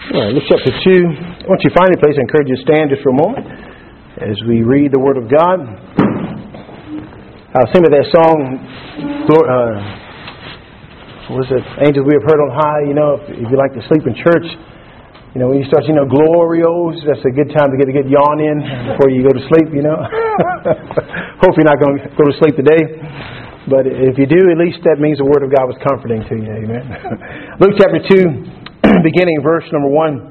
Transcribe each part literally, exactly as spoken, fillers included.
All right, Luke chapter two. Once you find a place, I encourage you to stand just for a moment as we read the Word of God. I was singing that song, uh, what was it? Angels we have heard on high. You know, if, if you like to sleep in church, you know, when you start, you know, glorios, that's a good time to get a good yawn in before you go to sleep, you know. Hope you're not going to go to sleep today. But if you do, at least that means the Word of God was comforting to you. Amen. Luke chapter two. Beginning verse number one,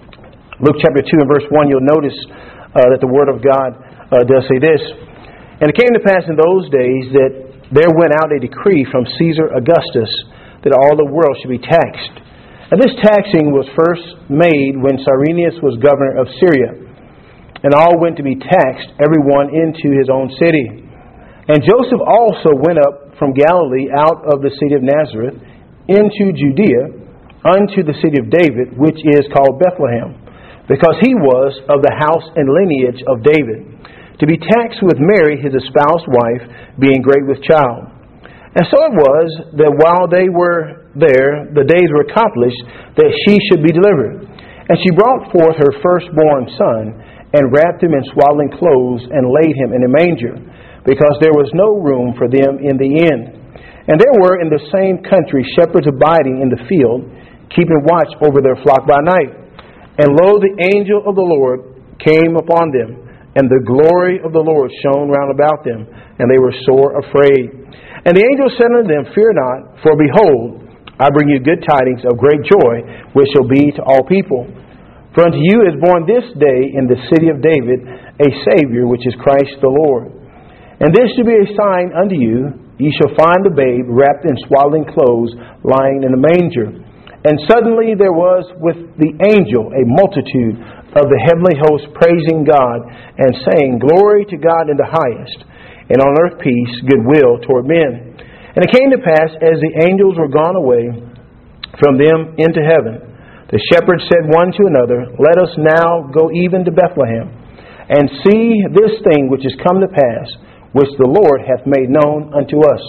Luke chapter two and verse one, you'll notice uh, that the Word of God uh, does say this. And it came to pass in those days that there went out a decree from Caesar Augustus that all the world should be taxed. And this taxing was first made when Cyrenius was governor of Syria. And all went to be taxed, everyone into his own city. And Joseph also went up from Galilee out of the city of Nazareth into Judea, unto the city of David, which is called Bethlehem, because he was of the house and lineage of David, to be taxed with Mary, his espoused wife, being great with child. And so it was that while they were there, the days were accomplished that she should be delivered. And she brought forth her firstborn son, and wrapped him in swaddling clothes, and laid him in a manger, because there was no room for them in the inn. And there were in the same country shepherds abiding in the field, keeping watch over their flock by night. And lo, the angel of the Lord came upon them, and the glory of the Lord shone round about them, and they were sore afraid. And the angel said unto them, Fear not, for behold, I bring you good tidings of great joy, which shall be to all people. For unto you is born this day in the city of David a Savior, which is Christ the Lord. And this shall be a sign unto you, ye shall find the babe wrapped in swaddling clothes, lying in a manger. And suddenly there was with the angel a multitude of the heavenly host praising God and saying, Glory to God in the highest, and on earth peace, goodwill toward men. And it came to pass, as the angels were gone away from them into heaven, the shepherds said one to another, Let us now go even to Bethlehem, and see this thing which is come to pass, which the Lord hath made known unto us.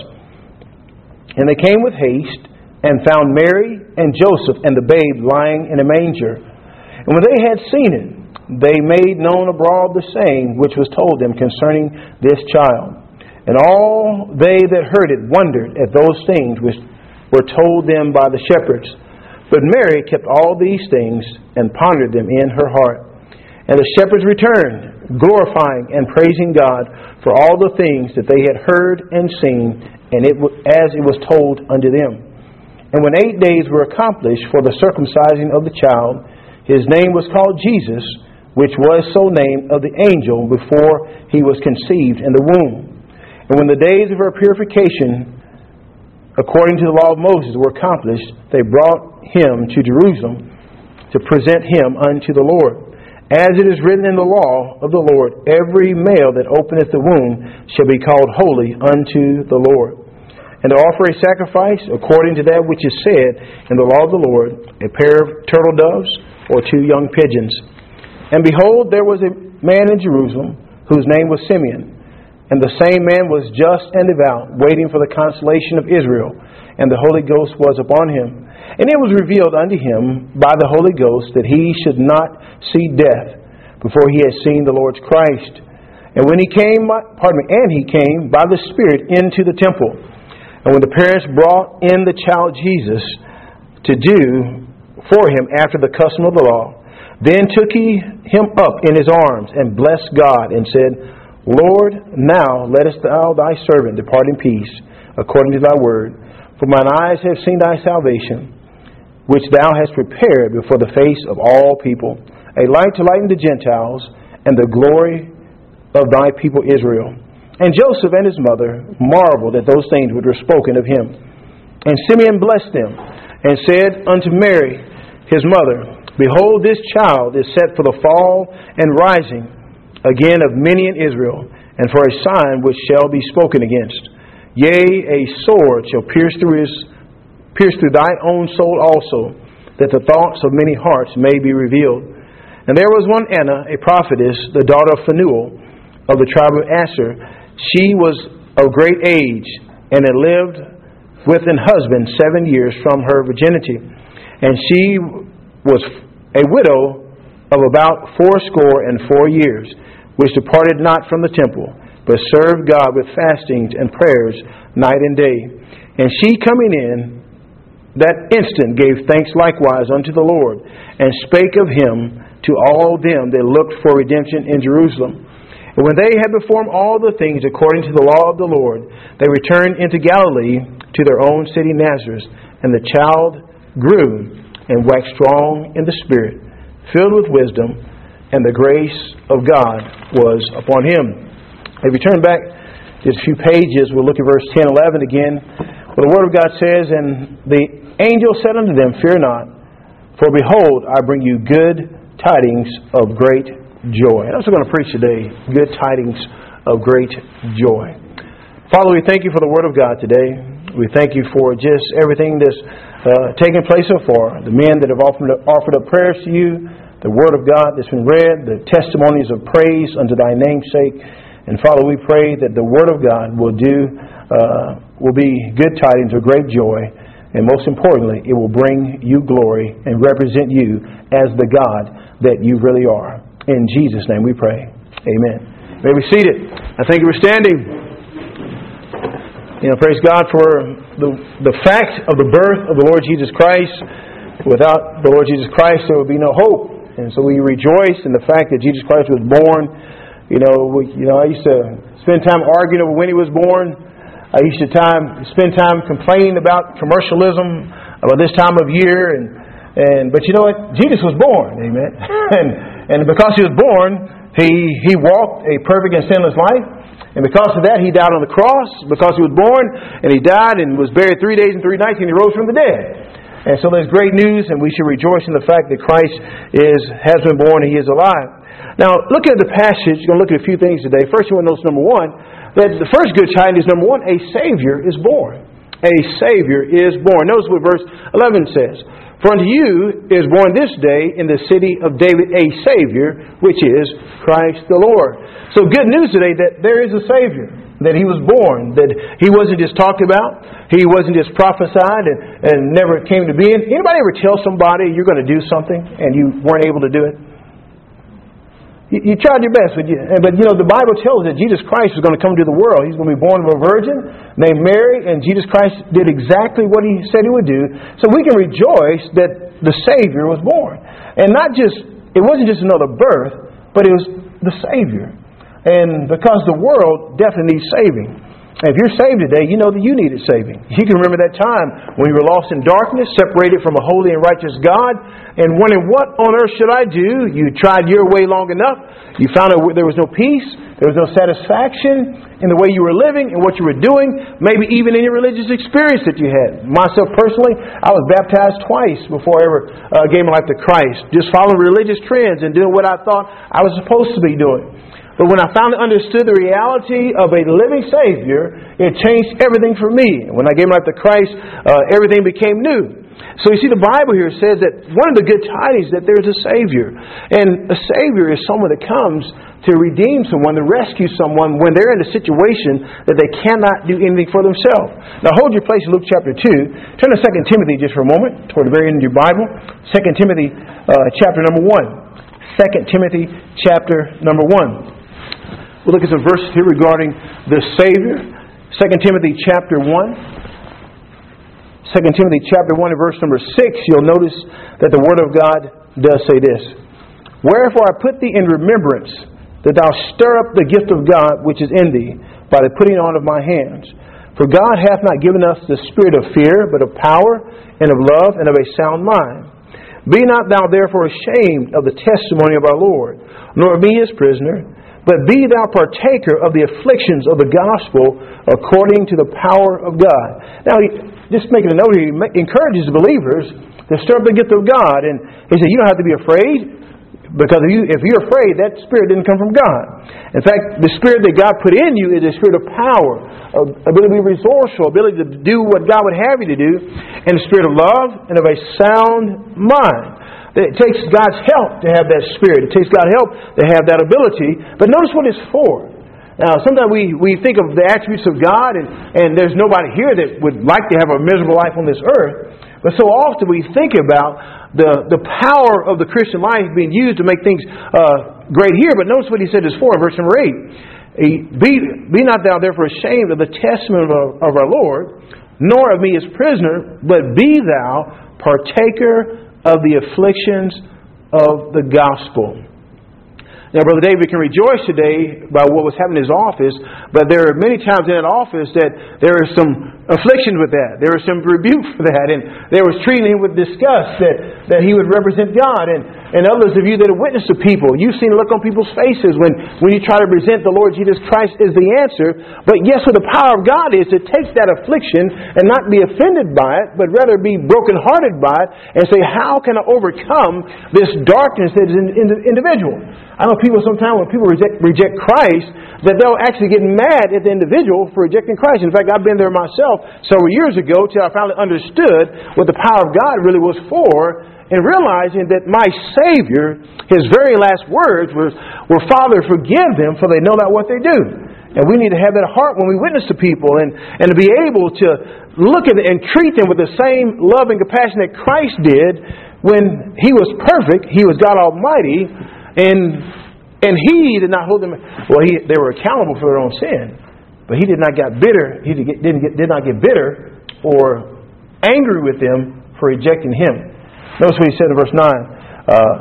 And they came with haste, and found Mary and Joseph and the babe lying in a manger. And when they had seen it, they made known abroad the saying which was told them concerning this child. And all they that heard it wondered at those things which were told them by the shepherds. But Mary kept all these things and pondered them in her heart. And the shepherds returned, glorifying and praising God for all the things that they had heard and seen, and it as it was told unto them. And when eight days were accomplished for the circumcising of the child, his name was called Jesus, which was so named of the angel before he was conceived in the womb. And when the days of her purification, according to the law of Moses, were accomplished, they brought him to Jerusalem to present him unto the Lord. As it is written in the law of the Lord, every male that openeth the womb shall be called holy unto the Lord. And to offer a sacrifice according to that which is said in the law of the Lord, a pair of turtle doves or two young pigeons. And behold, there was a man in Jerusalem whose name was Simeon. And the same man was just and devout, waiting for the consolation of Israel. And the Holy Ghost was upon him. And it was revealed unto him by the Holy Ghost that he should not see death before he had seen the Lord's Christ. And when he came, pardon me, and he came by the Spirit into the temple. And when the parents brought in the child Jesus to do for him after the custom of the law, then took he him up in his arms and blessed God and said, Lord, now lettest thou thy servant depart in peace, according to thy word. For mine eyes have seen thy salvation, which thou hast prepared before the face of all people, a light to lighten the Gentiles, and the glory of thy people Israel. And Joseph and his mother marveled at those things which were spoken of him. And Simeon blessed them, and said unto Mary, his mother, Behold, this child is set for the fall and rising again of many in Israel, and for a sign which shall be spoken against. Yea, a sword shall pierce through his, pierce through thy own soul also, that the thoughts of many hearts may be revealed. And there was one Anna, a prophetess, the daughter of Phanuel, of the tribe of Asher. She was of great age, and had lived with an husband seven years from her virginity. And she was a widow of about fourscore and four years, which departed not from the temple, but served God with fastings and prayers night and day. And she coming in, that instant gave thanks likewise unto the Lord, and spake of Him to all them that looked for redemption in Jerusalem. And when they had performed all the things according to the law of the Lord, they returned into Galilee to their own city Nazareth. And the child grew and waxed strong in the Spirit, filled with wisdom, and the grace of God was upon him. If you turn back just a few pages, we'll look at verse ten, eleven again, where the Word of God says, And the angel said unto them, Fear not, for behold, I bring you good tidings of great joy. That's what we're going to preach today, good tidings of great joy. Father, we thank you for the Word of God today. We thank you for just everything that's uh, taken place so far. The men that have offered up, offered up prayers to you, the Word of God that's been read, the testimonies of praise unto thy name's sake. And Father, we pray that the Word of God will do, uh, will be good tidings of great joy. And most importantly, it will bring you glory and represent you as the God that you really are. In Jesus' name we pray. Amen. You may be seated. I thank you for standing. You know, praise God for the, the fact of the birth of the Lord Jesus Christ. Without the Lord Jesus Christ, there would be no hope. And so we rejoice in the fact that Jesus Christ was born. You know, we, you know, I used to spend time arguing over when he was born. I used to time spend time complaining about commercialism about this time of year. And, and but you know what? Jesus was born. Amen. and and because he was born, he he walked a perfect and sinless life. And because of that, he died on the cross. Because he was born, and he died and was buried three days and three nights, and he rose from the dead. And so there's great news, and we should rejoice in the fact that Christ is has been born and he is alive. Now, look at the passage. We're going to look at a few things today. First, you want to notice, number one, that the first good tidings is, number one, a Savior is born. A Savior is born. Notice what verse eleven says. For unto you is born this day in the city of David a Savior, which is Christ the Lord. So good news today that there is a Savior, that He was born, that He wasn't just talked about, He wasn't just prophesied and, and never came to being. Anybody ever tell somebody you're going to do something and you weren't able to do it? You, you tried your best, but you, but you know the Bible tells us that Jesus Christ was going to come to the world. He's going to be born of a virgin named Mary, and Jesus Christ did exactly what He said He would do. So we can rejoice that the Savior was born. And not just, it wasn't just another birth, but it was the Savior. And because the world definitely needs saving. And if you're saved today, you know that you needed saving. You can remember that time when you were lost in darkness, separated from a holy and righteous God, and wondering, what on earth should I do? You tried your way long enough. You found out there was no peace. There was no satisfaction in the way you were living and what you were doing, maybe even in your religious experience that you had. Myself personally, I was baptized twice before I ever uh, gave my life to Christ, just following religious trends and doing what I thought I was supposed to be doing. But when I finally understood the reality of a living Savior, it changed everything for me. When I gave my life to Christ, uh, everything became new. So you see, the Bible here says that one of the good tidings is that there is a Savior. And a Savior is someone that comes to redeem someone, to rescue someone when they're in a situation that they cannot do anything for themselves. Now hold your place in Luke chapter two. Turn to Second Timothy just for a moment, toward the very end of your Bible. Second Timothy uh, chapter number one. Second Timothy chapter number one. We'll look at some verses here regarding the Savior. Second Timothy chapter one. Second Timothy chapter one and verse number six, you'll notice that the Word of God does say this. Wherefore I put thee in remembrance, that thou stir up the gift of God which is in thee, by the putting on of my hands. For God hath not given us the spirit of fear, but of power, and of love, and of a sound mind. Be not thou therefore ashamed of the testimony of our Lord, nor of me his prisoner, but be thou partaker of the afflictions of the gospel according to the power of God. Now, just making a note here, he encourages believers to stir up the gift of God. And he said, you don't have to be afraid, because if, you, if you're afraid, that spirit didn't come from God. In fact, the spirit that God put in you is a spirit of power, of ability to be resourceful, ability to do what God would have you to do, and a spirit of love and of a sound mind. It takes God's help to have that spirit. It takes God's help to have that ability. But notice what it's for. Now, sometimes we, we think of the attributes of God, and, and there's nobody here that would like to have a miserable life on this earth. But so often we think about the, the power of the Christian life being used to make things uh, great here. But notice what he said is for in verse number eight. Be, be not thou therefore ashamed of the testimony of, of our Lord, nor of me as prisoner, but be thou partaker of the afflictions of the gospel. Now, Brother David can rejoice today by what was happening in his office, but there are many times in that office that there is some affliction with that. There was some rebuke for that, and they was treating him with disgust that, that he would represent God. And, and others of you that have witnessed to people, you've seen the look on people's faces when, when you try to present the Lord Jesus Christ as the answer. But yes, what the power of God is to take that affliction and not be offended by it, but rather be brokenhearted by it and say, how can I overcome this darkness that is in, in the individual? I know people sometimes when people reject, reject Christ, that they'll actually get mad at the individual for rejecting Christ. In fact, I've been there myself several years ago till I finally understood what the power of God really was for, and realizing that my Savior, His very last words were, were, Father, forgive them, for they know not what they do. And we need to have that heart when we witness to people, and, and to be able to look at and treat them with the same love and compassion that Christ did when He was perfect. He was God Almighty. And and he did not hold them. Well, he, they were accountable for their own sin, but he did not get bitter. He did, didn't get, did not get bitter or angry with them for rejecting him. Notice what he said in verse nine: uh,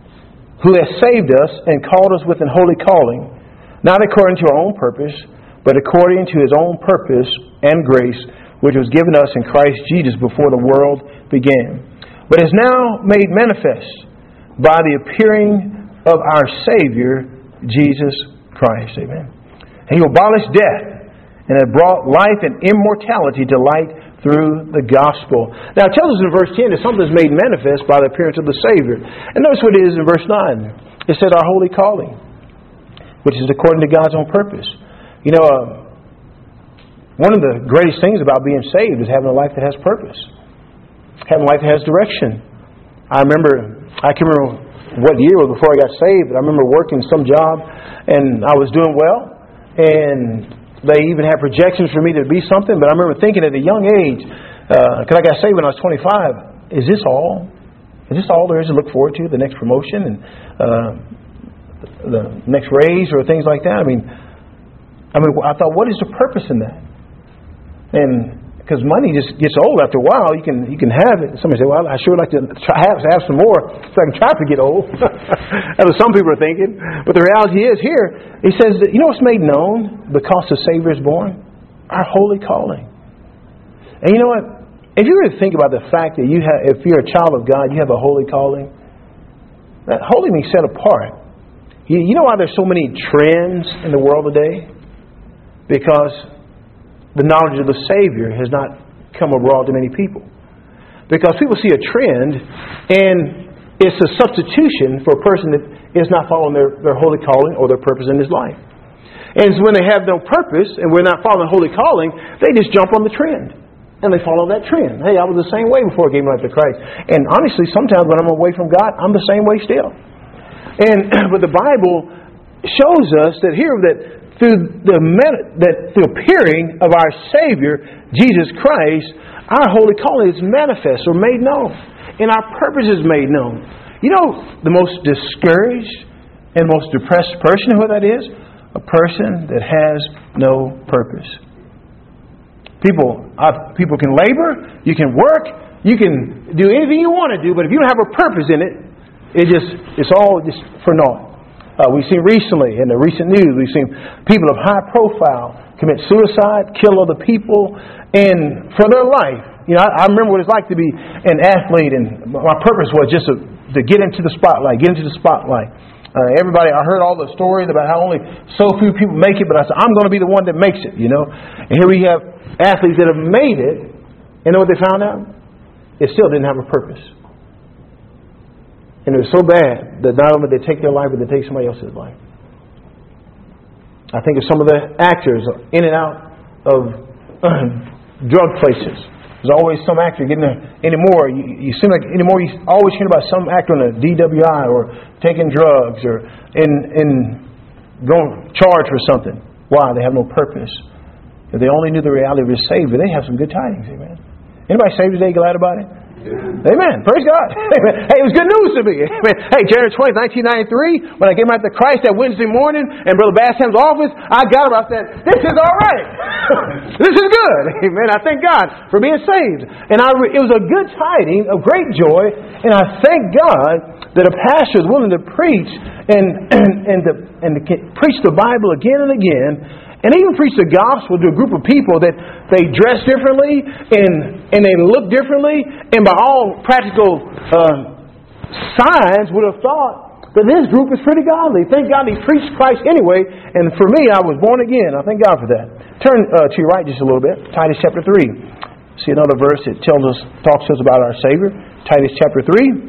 "Who has saved us and called us with an holy calling, not according to our own purpose, but according to His own purpose and grace, which was given us in Christ Jesus before the world began, but is now made manifest by the appearing of our Savior, Jesus Christ." Amen. "And He abolished death, and had brought life and immortality to light through the gospel." Now it tells us in verse ten that something is made manifest by the appearance of the Savior. And notice what it is in verse nine. It says our holy calling, which is according to God's own purpose. You know, uh, one of the greatest things about being saved is having a life that has purpose. Having a life that has direction. I remember, I can remember what year was before I got saved, but I remember working some job and I was doing well, and they even had projections for me to be something. But I remember thinking at a young age, because uh, I got saved when I was twenty-five, is this all? Is this all there is to look forward to? The next promotion and uh, the next raise or things like that? I mean, I mean, I thought, what is the purpose in that? And because money just gets old after a while, you can you can have it. Somebody say, "Well, I sure would like to try, have have some more so I can try to get old." That's what some people are thinking. But the reality is, here He says that, you know what's made known because the Savior is born? Our holy calling. And you know what? If you were to think about the fact that you have, if you're a child of God, you have a holy calling. That holy means set apart. You, you know why there's so many trends in the world today? Because the knowledge of the Savior has not come abroad to many people. Because people see a trend, and it's a substitution for a person that is not following their, their holy calling or their purpose in his life. And when they have no purpose and we're not following the holy calling, they just jump on the trend. And they follow that trend. Hey, I was the same way before I gave my life to Christ. And honestly, sometimes when I'm away from God, I'm the same way still. And but the Bible shows us that here that through the that through appearing of our Savior, Jesus Christ, our holy calling is manifest or made known. And our purpose is made known. You know the most discouraged and most depressed person, who that is? A person that has no purpose. People, uh, people can labor, you can work, you can do anything you want to do, but if you don't have a purpose in it, it just it's all just for naught. Uh, we've seen recently, in the recent news, we've seen people of high profile commit suicide, kill other people, and for their life. You know, I, I remember what it's like to be an athlete, and my purpose was just to, to get into the spotlight, get into the spotlight. Uh, everybody, I heard all the stories about how only so few people make it, but I said, I'm going to be the one that makes it, you know. And here we have athletes that have made it, and know what they found out? It still didn't have a purpose. And it was so bad that not only did they take their life, but they take somebody else's life. I think of some of the actors in and out of uh, drug places. There's always some actor getting there anymore. You, you seem like anymore you always hear about some actor on a D W I or taking drugs or in in going charged for something. Why? They have no purpose. If they only knew the reality of His Savior, they have some good tidings. Amen. Anybody saved today? Glad about it? Amen. Praise God. Amen. Hey, it was good news to me. Amen. Hey, January twentieth, nineteen ninety-three, when I came out to Christ that Wednesday morning in Brother Basham's office, I got up. I said, "This is all right. This is good." Amen. I thank God for being saved, and I re- it was a good tidings, of great joy, and I thank God that a pastor is willing to preach and and and to, and to preach the Bible again and again. And even preach the gospel to a group of people that they dress differently and and they look differently, and by all practical uh, signs would have thought that this group is pretty godly. Thank God he preached Christ anyway, and for me, I was born again. I thank God for that. Turn uh, to your right just a little bit. Titus chapter three. See another verse that tells us, talks to us about our Savior. Titus chapter three.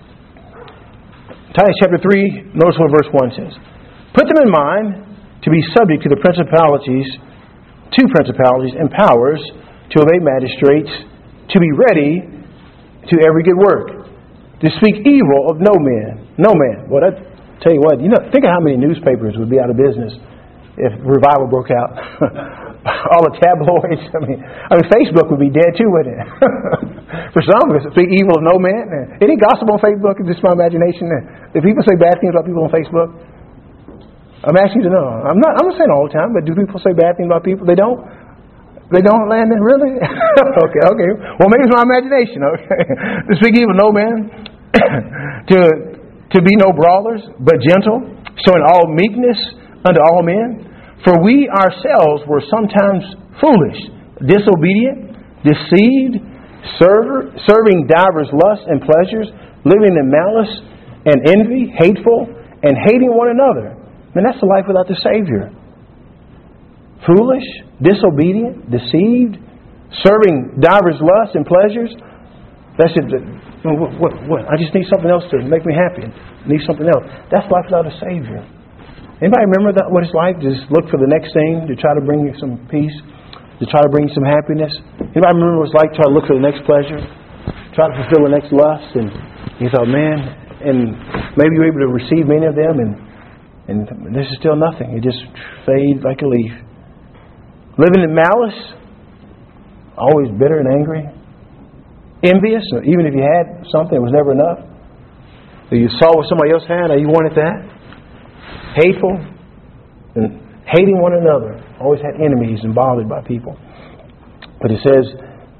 Titus chapter three. Notice what verse one says. Put them in mind to be subject to the principalities, to principalities and powers, to obey magistrates, to be ready to every good work, to speak evil of no man, no man. Well, I tell you what, you know, think of how many newspapers would be out of business if revival broke out. All the tabloids. I mean, I mean, Facebook would be dead too, wouldn't it? For some, speak evil of no man. Any gossip on Facebook? It's just my imagination. Do people say bad things about people on Facebook? I'm asking you to know. I'm not. I'm not saying all the time, but do people say bad things about people? They don't. They don't, Landon. Really? okay. Okay. Well, maybe it's my imagination. Okay. To speak evil, no man. to to be no brawlers, but gentle, showing all meekness unto all men. For we ourselves were sometimes foolish, disobedient, deceived, server, serving divers lusts and pleasures, living in malice and envy, hateful, and hating one another. Man, that's the life without the Savior. Foolish, disobedient, deceived, serving divers lusts and pleasures. That's it. What, what, what? I just need something else to make me happy. I need something else. That's life without a Savior. Anybody remember that, what it's like? Just look for the next thing to try to bring you some peace, to try to bring you some happiness. Anybody remember what it's like to try to look for the next pleasure, try to fulfill the next lust? And you thought, man, and maybe you're able to receive many of them, and And this is still nothing. It just fades like a leaf. Living in malice, always bitter and angry. Envious, even if you had something, it was never enough. You saw what somebody else had, and you wanted that. Hateful, and hating one another. Always had enemies and bothered by people. But it says,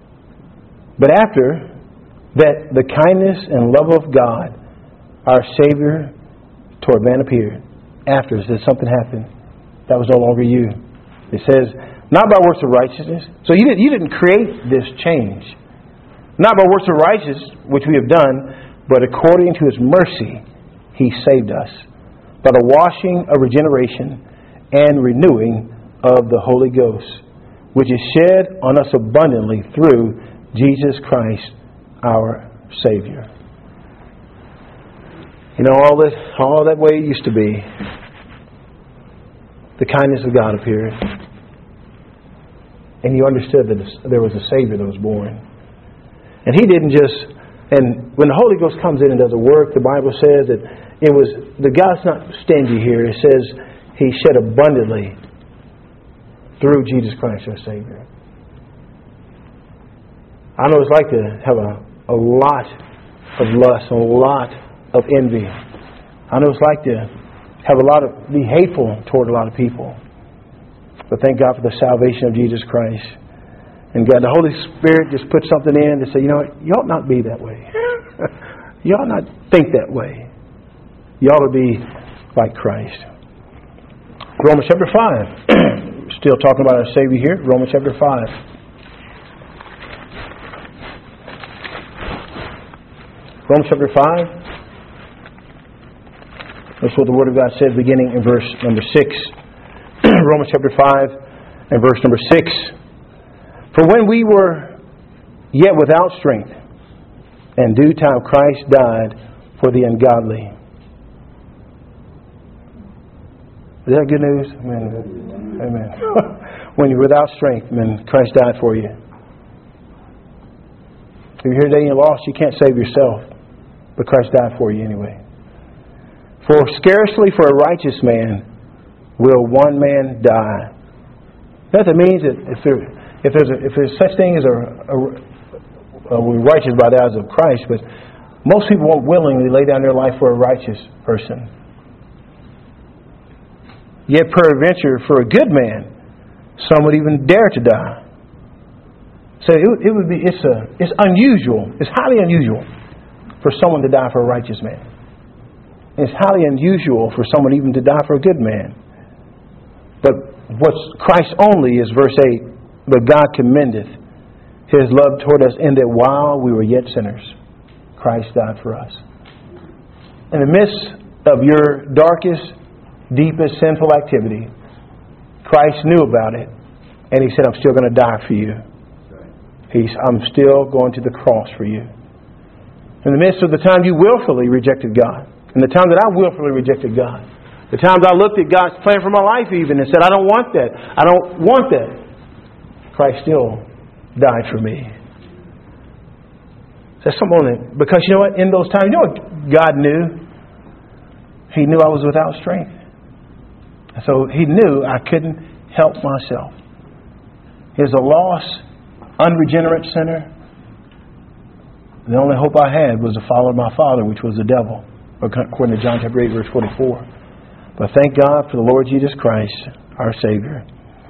but after that the kindness and love of God, our Savior, toward man appeared. After, it says something happened. That was no longer you. It says, not by works of righteousness. So you didn't, you didn't create this change. Not by works of righteousness, which we have done, but according to His mercy, He saved us. By the washing of regeneration and renewing of the Holy Ghost, which is shed on us abundantly through Jesus Christ, our Savior. You know, all this, all that way it used to be, the kindness of God appeared. And you understood that there was a Savior that was born. And He didn't just, and when the Holy Ghost comes in and does a work, the Bible says that it was, the God's not stingy here. It says He shed abundantly through Jesus Christ our Savior. I know it's like to have a, a lot of lust, a lot of envy. I know it's like to have a lot of, be hateful toward a lot of people. But thank God for the salvation of Jesus Christ. And God, the Holy Spirit just put something in to say, you know what, you ought not be that way. You ought not think that way. You ought to be like Christ. Romans chapter five. Still talking about our Savior here. Romans chapter five. Romans chapter five. That's what the Word of God says beginning in verse number six. Romans chapter five and verse number six. For when we were yet without strength, in due time Christ died for the ungodly. Is that good news? Amen. Amen. When you're without strength, amen, Christ died for you. If you're here today and you're lost, you can't save yourself. But Christ died for you anyway. For scarcely for a righteous man will one man die. That means that if there, if there's a, if there's such thing as a, a, uh, we're righteous by the eyes of Christ, but most people won't willingly lay down their life for a righteous person. Yet peradventure, for a good man, some would even dare to die. So it, it would be, it's, a, it's unusual, it's highly unusual for someone to die for a righteous man. It's highly unusual for someone even to die for a good man. But what's Christ only is verse eight, but God commendeth His love toward us in that while we were yet sinners, Christ died for us. In the midst of your darkest, deepest sinful activity, Christ knew about it, and He said, I'm still going to die for you. He's, I'm still going to the cross for you. In the midst of the time you willfully rejected God, in the time that I willfully rejected God, the times I looked at God's plan for my life even and said, I don't want that. I don't want that. Christ still died for me. That's something, because you know what? In those times, you know what God knew? He knew I was without strength. So He knew I couldn't help myself. As a lost, unregenerate sinner, the only hope I had was to follow my father, which was the devil, according to John chapter eight, verse forty-four. But thank God for the Lord Jesus Christ, our Savior.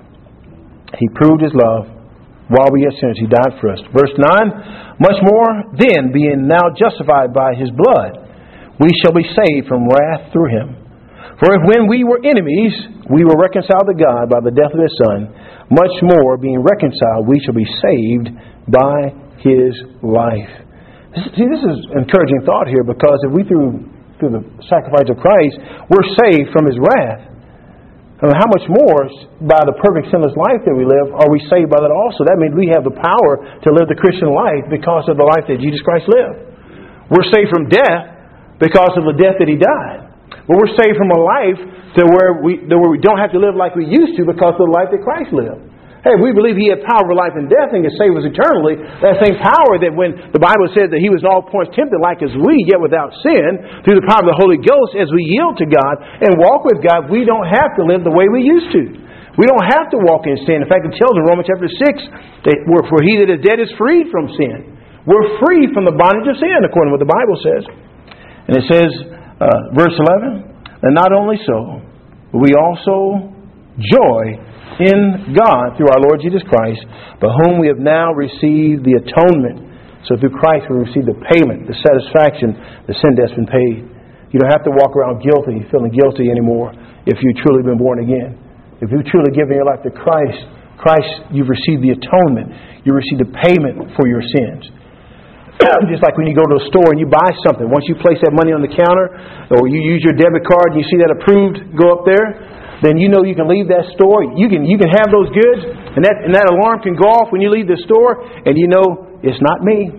He proved His love. While we yet sinners, He died for us. Verse nine, much more then, being now justified by His blood, we shall be saved from wrath through Him. For if when we were enemies, we were reconciled to God by the death of His Son, much more, being reconciled, we shall be saved by His life. See, this is an encouraging thought here, because if we, through, through the sacrifice of Christ, we're saved from His wrath, and how much more, by the perfect sinless life that we live, are we saved by that also? That means we have the power to live the Christian life because of the life that Jesus Christ lived. We're saved from death because of the death that He died. But we're saved from a life to where we, to where we don't have to live like we used to because of the life that Christ lived. Hey, we believe He had power over life and death and can save us eternally. That same power that when the Bible says that He was in all points tempted like as we, yet without sin, through the power of the Holy Ghost, as we yield to God and walk with God, we don't have to live the way we used to. We don't have to walk in sin. In fact, it tells in Romans chapter six that for He that is dead is freed from sin. We're free from the bondage of sin, according to what the Bible says. And it says, uh, verse eleven, and not only so, but we also joy in God through our Lord Jesus Christ, by whom we have now received the atonement. So through Christ we receive the payment, the satisfaction, the sin debt's been paid. You don't have to walk around guilty, feeling guilty anymore if you've truly been born again. If you've truly given your life to Christ, Christ, you've received the atonement. You receive the payment for your sins. Just like when you go to a store and you buy something, once you place that money on the counter, or you use your debit card and you see that approved go up there, then you know you can leave that store. You can you can have those goods, and that and that alarm can go off when you leave the store, and you know it's not me.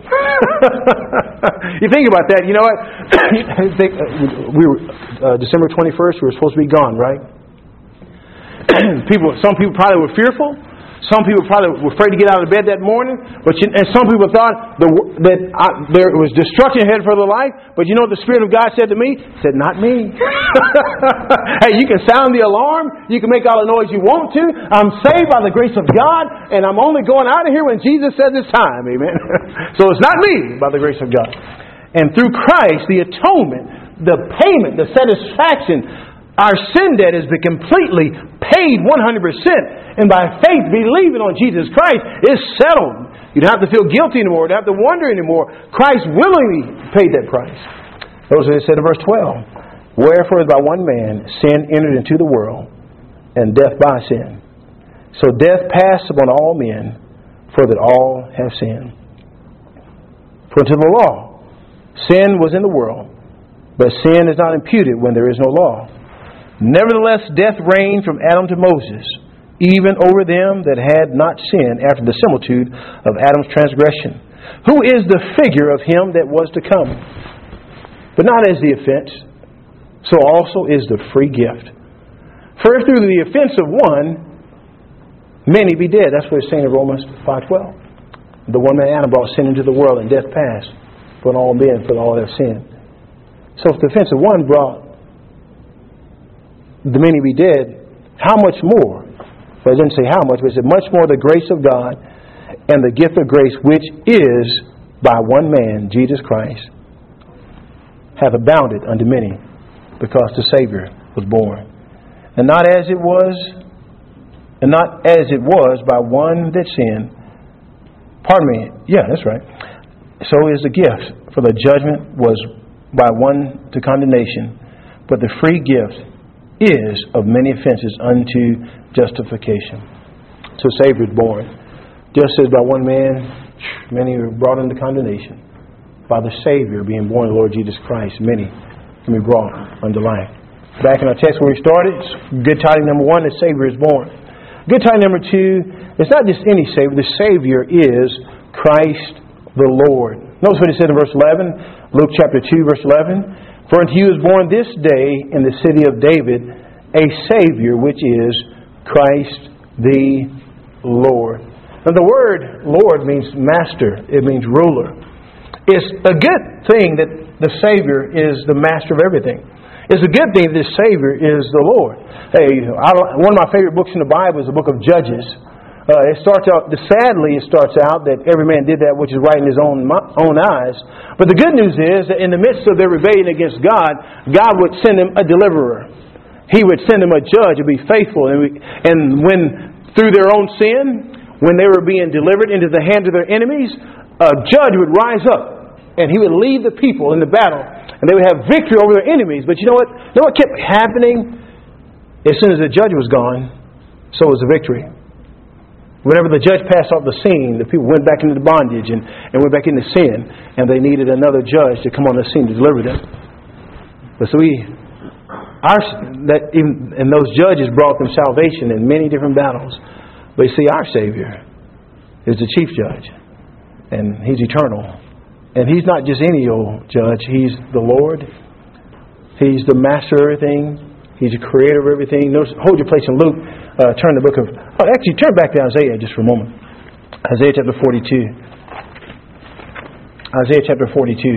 You think about that. You know what? think, uh, we were uh, December twenty-first. We were supposed to be gone, right? people, some people probably were fearful. Some people probably were afraid to get out of bed that morning, but you, and some people thought the, that I, there was destruction ahead for their life. But you know what the Spirit of God said to me? He said, "Not me." Hey, you can sound the alarm, you can make all the noise you want to. I'm saved by the grace of God, and I'm only going out of here when Jesus says it's time. Amen. So it's not me, by the grace of God. And through Christ, the atonement, the payment, the satisfaction. Our sin debt has been completely paid one hundred percent. And by faith, believing on Jesus Christ, is settled. You don't have to feel guilty anymore. You don't have to wonder anymore. Christ willingly paid that price. Notice what it said in verse twelve. Wherefore, by one man, sin entered into the world, and death by sin. So death passed upon all men, for that all have sinned. For to the law, sin was in the world, but sin is not imputed when there is no law. Nevertheless, death reigned from Adam to Moses, even over them that had not sinned after the similitude of Adam's transgression, who is the figure of him that was to come. But not as the offense, so also is the free gift. For if through the offense of one, many be dead. That's what it's saying in Romans five twelve. The one man Adam brought sin into the world, and death passed for all men, for all have sinned. So if the offense of one brought the many be dead, how much more? But it didn't say how much, but it said much more the grace of God and the gift of grace which is by one man, Jesus Christ, hath abounded unto many, because the Savior was born. And not as it was, and not as it was by one that sinned. Pardon me. Yeah, that's right. So is the gift. For the judgment was by one to condemnation, but the free gift is of many offenses unto justification. So the Savior is born. Just as by one man many were brought into condemnation, by the Savior being born, the Lord Jesus Christ, many can be brought unto life. Back in our text where we started, good tidings number one, the Savior is born. Good tidings number two, it's not just any Savior. The Savior is Christ the Lord. Notice what he said in verse eleven, Luke chapter two, verse eleven. For unto you is born this day in the city of David a Savior, which is Christ the Lord. Now the word Lord means master. It means ruler. It's a good thing that the Savior is the master of everything. It's a good thing that this Savior is the Lord. Hey, I, one of my favorite books in the Bible is the book of Judges. Uh, it starts out, sadly, it starts out that every man did that which is right in his own own eyes. But the good news is that in the midst of their rebellion against God, God would send them a deliverer. He would send them a judge to be faithful. And, we, and when, through their own sin, when they were being delivered into the hands of their enemies, a judge would rise up and he would lead the people in the battle, and they would have victory over their enemies. But you know what? You know what kept happening? As soon as the judge was gone, so was the victory. Whenever the judge passed off the scene, the people went back into the bondage and, and went back into sin, and they needed another judge to come on the scene to deliver them. But so we, our that even, and those judges brought them salvation in many different battles. But you see, our Savior is the chief judge, and He's eternal. And He's not just any old judge. He's the Lord. He's the master of everything. He's the creator of everything. Notice, hold your place in Luke. Uh, turn the book of... Oh, actually, turn back to Isaiah just for a moment. Isaiah chapter forty-two. Isaiah chapter forty-two.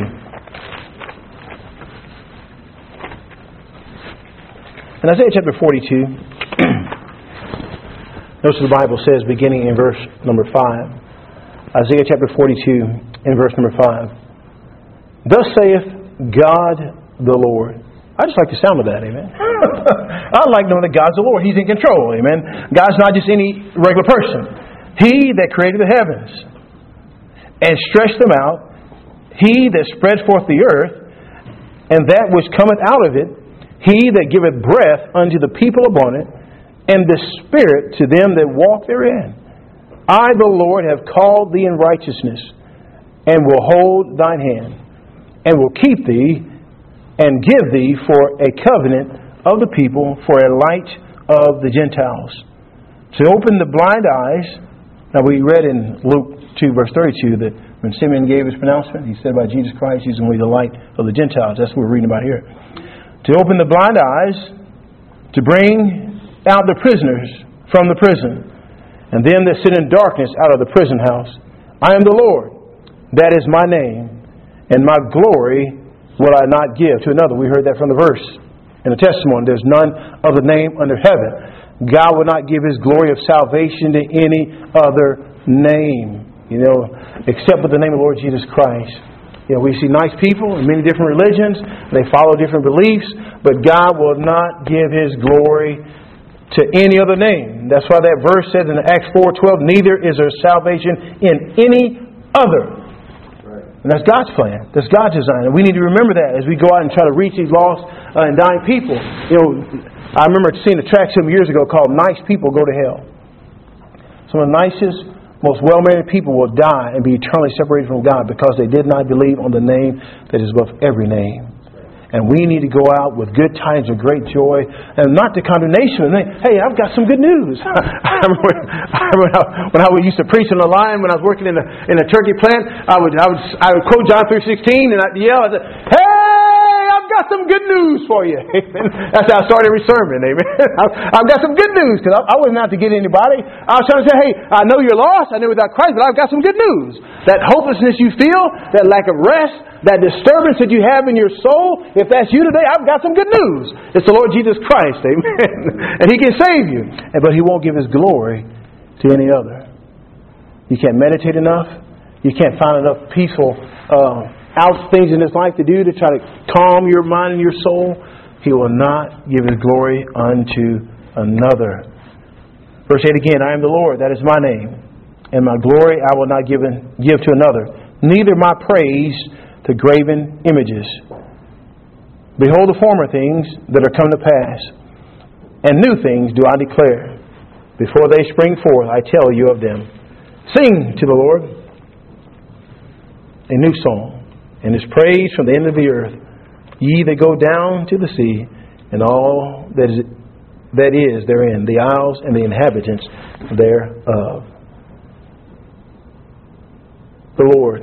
In Isaiah chapter forty-two, notice what the Bible says beginning in verse number five. Isaiah chapter forty-two in verse number five. Thus saith God the Lord. I just like the sound of that, amen. I like knowing that God's the Lord. He's in control, amen. God's not just any regular person. He that created the heavens and stretched them out, He that spread forth the earth, and that which cometh out of it, He that giveth breath unto the people upon it, and the Spirit to them that walk therein. I, the Lord, have called thee in righteousness, and will hold thine hand, and will keep thee, and give thee for a covenant of the people, for a light of the Gentiles. To open the blind eyes. Now we read in Luke two, verse thirty-two, that when Simeon gave his pronouncement, he said about Jesus Christ, He's going to be the light of the Gentiles. That's what we're reading about here. To open the blind eyes, to bring out the prisoners from the prison, and them that sit in darkness out of the prison house. I am the Lord, that is my name, and my glory will I not give to another. We heard that from the verse in the testimony. There's none other name under heaven. God will not give His glory of salvation to any other name, you know, except with the name of the Lord Jesus Christ. You know, we see nice people in many different religions. They follow different beliefs, but God will not give His glory to any other name. That's why that verse says in Acts four twelve, neither is there salvation in any other. And that's God's plan. That's God's design. And we need to remember that as we go out and try to reach these lost uh, and dying people. You know, I remember seeing a tract some years ago called Nice People Go to Hell. Some of the nicest, most well-mannered people will die and be eternally separated from God because they did not believe on the name that is above every name. And we need to go out with good tidings of great joy, and not the condemnation. And think, hey, I've got some good news. I remember, when, I remember when, I, when I used to preach on the line when I was working in a in a turkey plant. I would I would I would quote John three sixteen, and I'd yell, I said, "Hey, I've got some good news for you." That's how I started every sermon. Amen. I've got some good news, because I, I wasn't out to get anybody. I was trying to say, hey, I know you're lost. I know without Christ, but I've got some good news. That hopelessness you feel, that lack of rest, that disturbance that you have in your soul, if that's you today, I've got some good news. It's the Lord Jesus Christ, amen. And He can save you. But He won't give His glory to any other. You can't meditate enough. you can't find enough peaceful uh, out things in this life to do to try to calm your mind and your soul, He will not give His glory unto another. Verse eight again, I am the Lord, that is my name, and my glory I will not give, in, give to another, neither my praise to graven images. Behold the former things that are come to pass, and new things do I declare. Before they spring forth, I tell you of them. Sing to the Lord a new song, and His praise from the end of the earth. Ye that go down to the sea, and all that is, that is therein, the isles and the inhabitants thereof. The Lord.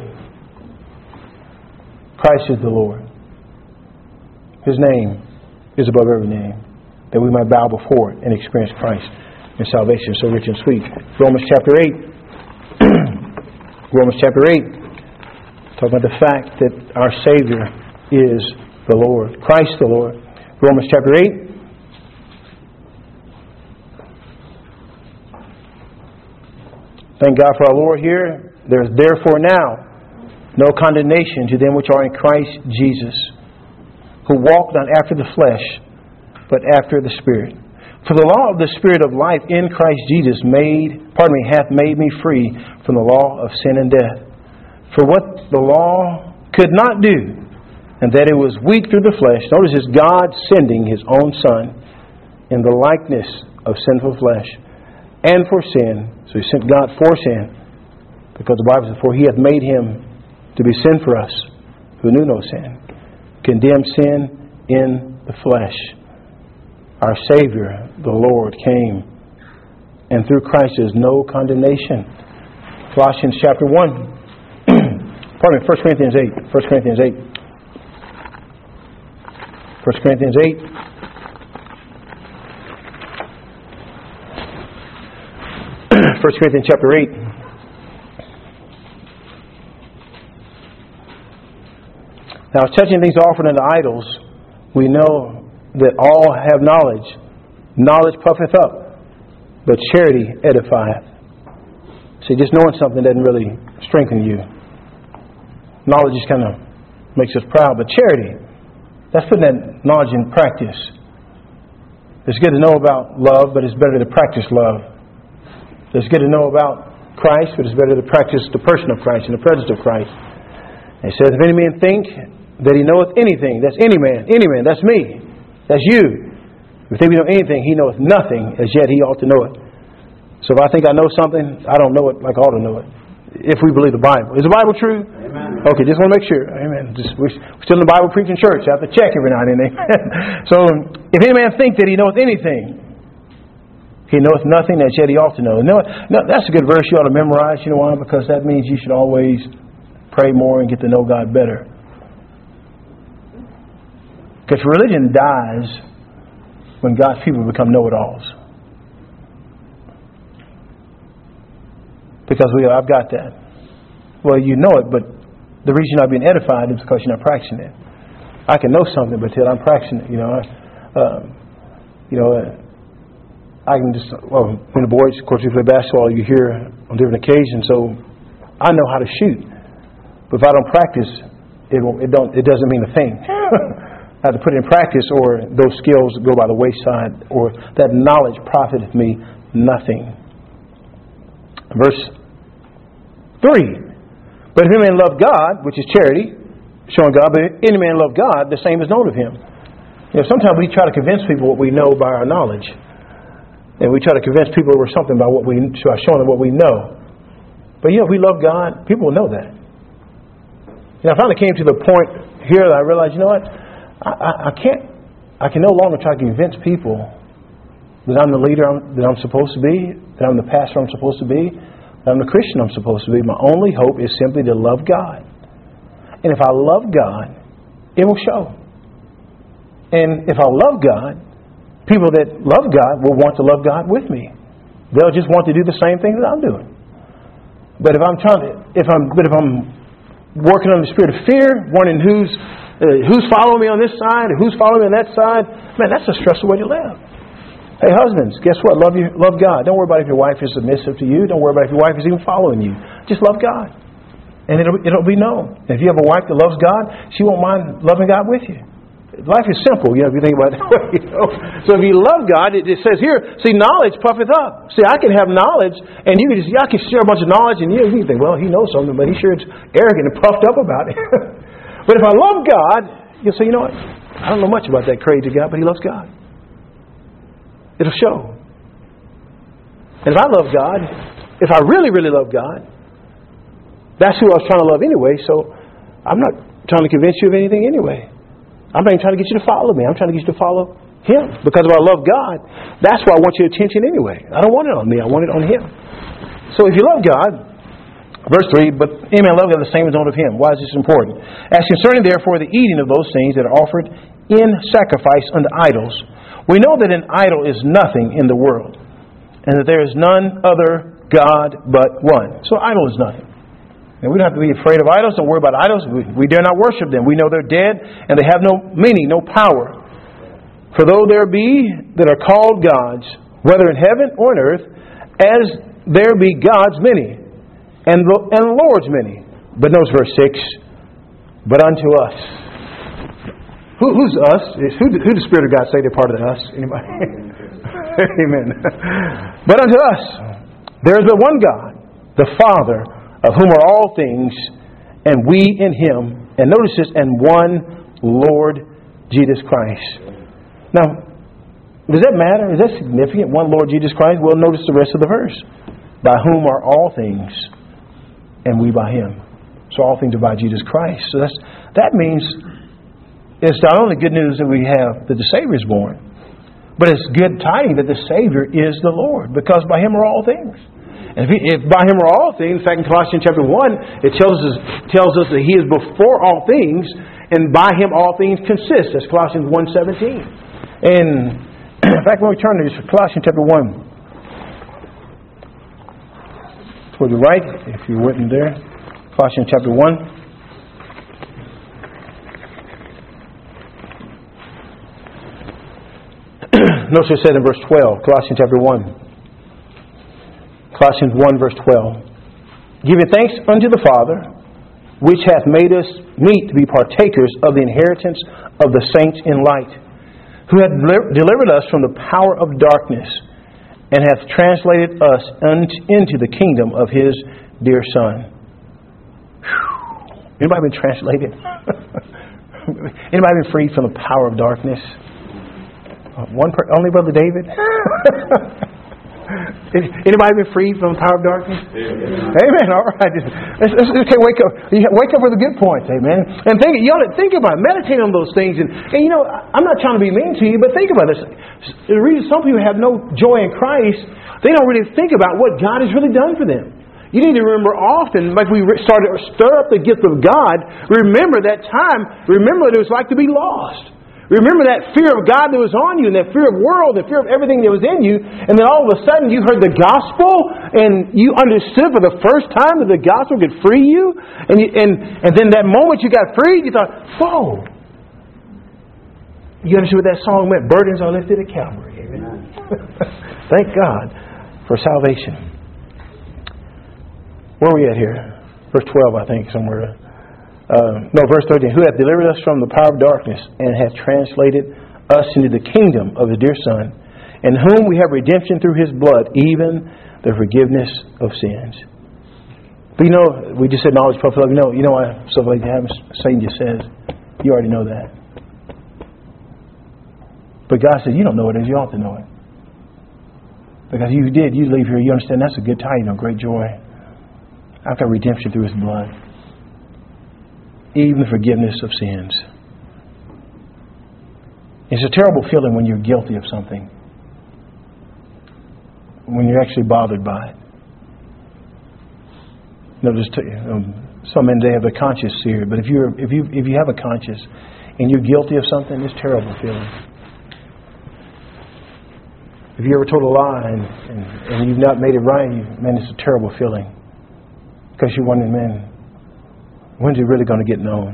Christ is the Lord. His name is above every name, that we might bow before it and experience Christ and salvation so rich and sweet. Romans chapter eight. Romans chapter eight. Talking about the fact that our Savior is the Lord. Christ the Lord. Romans chapter eight. Thank God for our Lord here. There is therefore now no condemnation to them which are in Christ Jesus, who walk not after the flesh, but after the Spirit. For the law of the Spirit of life in Christ Jesus made, pardon me, hath made me free from the law of sin and death. For what the law could not do, and that it was weak through the flesh. Notice this, God sending His own Son in the likeness of sinful flesh, and for sin. So He sent God for sin, because the Bible says, for He hath made Him to be sin for us, who knew no sin. Condemned sin in the flesh. Our Savior, the Lord, came, and through Christ there is no condemnation. Colossians chapter one. Pardon me, First Corinthians eight. First Corinthians eight. First Corinthians eight. First Corinthians chapter eight. Now, touching things offered unto idols, we know that all have knowledge. Knowledge puffeth up, but charity edifieth. See, just knowing something doesn't really strengthen you. Knowledge just kind of makes us proud, but charity, that's putting that knowledge in practice. It's good to know about love, but it's better to practice love. It's good to know about Christ, but it's better to practice the person of Christ and the presence of Christ. And He says, if any man think that he knoweth anything, that's any man, any man, that's me, that's you. If he think we know anything, he knoweth nothing, as yet he ought to know it. So if I think I know something, I don't know it like I ought to know it. If we believe the Bible. Is the Bible true? Amen. Okay, just want to make sure. Amen. Just, we're still in the Bible preaching church. I have to check every now and then. So, if any man think that he knoweth anything, he knoweth nothing, as yet he ought to know. No, no, that's a good verse you ought to memorize. You know why? Because that means you should always pray more and get to know God better. Because religion dies when God's people become know-it-alls. Because we, I've got that. Well, you know it, but the reason you're not being edified is because you're not practicing it. I can know something, but until I'm practicing it, you know, uh, you know, uh, I can just. Well, when the boys, of course, we play basketball, you hear on different occasions. So I know how to shoot, but if I don't practice, it won't, it don't. It doesn't mean a thing. I have to put it in practice, or those skills go by the wayside, or that knowledge profiteth me nothing. Verse three. But if any man love God, which is charity, showing God, but if any man love God, the same is known of him. You know, sometimes we try to convince people what we know by our knowledge. And we try to convince people we're something by what we by showing them what we know. But you know, if we love God, people will know that. You know, I finally came to the point here that I realized, you know what? I, I, I can't I can no longer try to convince people that I'm the leader I'm, that I'm supposed to be, that I'm the pastor I'm supposed to be, that I'm the Christian I'm supposed to be. My only hope is simply to love God. And if I love God, it will show. And if I love God, people that love God will want to love God with me. They'll just want to do the same thing that I'm doing. But if I'm trying to, if I'm, but if I'm working on the spirit of fear, wondering who's uh, who's following me on this side, or who's following me on that side, man, that's a stressful way to live. Hey, husbands, guess what? Love you, love God. Don't worry about if your wife is submissive to you. Don't worry about if your wife is even following you. Just love God. And it'll, it'll be known. If you have a wife that loves God, she won't mind loving God with you. Life is simple, you know, if you think about it that way. You know? So if you love God, it, it says here, see, knowledge puffeth up. See, I can have knowledge, and you can just, I can share a bunch of knowledge, and you, you think, well, he knows something, but he sure is arrogant and puffed up about it. But if I love God, you'll say, you know what? I don't know much about that crazy guy, but he loves God. It'll show. And if I love God, if I really, really love God, that's who I was trying to love anyway, so I'm not trying to convince you of anything anyway. I'm not even trying to get you to follow me. I'm trying to get you to follow Him. Because if I love God, that's why I want your attention anyway. I don't want it on me. I want it on Him. So if you love God, verse three, but any man love God, the same is known of Him. Why is this important? As concerning, therefore, the eating of those things that are offered in sacrifice unto idols, we know that an idol is nothing in the world, and that there is none other God but one. So idol is nothing. And we don't have to be afraid of idols. Don't worry about idols. We, we dare not worship them. We know they're dead and they have no meaning, no power. For though there be that are called gods, whether in heaven or in earth, as there be gods many, and, and lords many. But notice verse six, but unto us. Who, who's us? Who, who does the Spirit of God say they're part of the us? Anybody? Amen. But unto us, there is but one God, the Father, of whom are all things, and we in Him, and notice this, and one Lord Jesus Christ. Now, does that matter? Is that significant? One Lord Jesus Christ? Well, notice the rest of the verse. By whom are all things, and we by Him. So all things are by Jesus Christ. So that's, that means it's not only good news that we have that the Savior is born, but it's good tidings that the Savior is the Lord, because by Him are all things. And if, he, if by Him are all things, in fact in Colossians chapter one, it tells us tells us that He is before all things, and by Him all things consist. That's Colossians one seventeen. And in fact, when we turn to this, Colossians chapter one, toward the right, if you weren't there, Colossians chapter one. Notice it said in verse twelve, Colossians chapter one. Colossians one verse twelve. Giving thanks unto the Father, which hath made us meet to be partakers of the inheritance of the saints in light, who hath delivered us from the power of darkness, and hath translated us into the kingdom of His dear Son. Whew. Anybody been translated? Anybody been freed from the power of darkness? One per, only Brother David? Anybody been freed from the power of darkness? Amen. Amen. All right. Let's, let's, okay, wake up. Wake up with the good points. Amen. And think, you ought to think about it. Meditate on those things. And, and you know, I'm not trying to be mean to you, but think about this. The reason some people have no joy in Christ, they don't really think about what God has really done for them. You need to remember often, like we started to stir up the gift of God, remember that time, remember what it was like to be lost. Remember that fear of God that was on you, and that fear of world, the fear of everything that was in you, and then all of a sudden you heard the gospel, and you understood for the first time that the gospel could free you, and you, and, and then that moment you got freed, you thought, whoa! You understood what that song meant, burdens are lifted at Calvary. Amen. Thank God for salvation. Where are we at here? Verse twelve, I think, somewhere. Uh, no, verse thirteen. Who hath delivered us from the power of darkness, and hath translated us into the kingdom of His dear Son, in whom we have redemption through His blood, even the forgiveness of sins. But you know, we just said knowledge, puffed up. You know, you know why stuff like that Satan just says. You already know that. But God said, you don't know what it is. You ought to know it. Because if you did, you leave here. You understand that's a good tidings of great joy. I've got redemption through His blood. Even the forgiveness of sins. It's a terrible feeling when you're guilty of something. When you're actually bothered by it. You know, just to, you know, some men, they have a conscience seared. But if you're if you if you have a conscience and you're guilty of something, it's a terrible feeling. If you ever told a lie and, and, and you've not made it right, you, man, it's a terrible feeling. Because you're wondering, man, when's it really going to get known?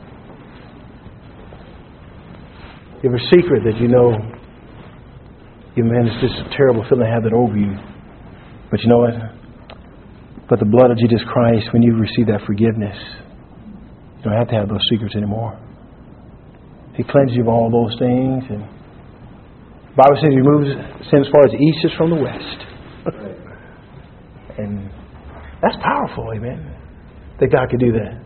You have a secret that you know you, man, it's just a terrible feeling to have that over you. But you know what? But the blood of Jesus Christ, when you receive that forgiveness, you don't have to have those secrets anymore. He cleanses you of all those things. And the Bible says He removes sin as far as the east is from the west. And that's powerful, amen, that God could do that.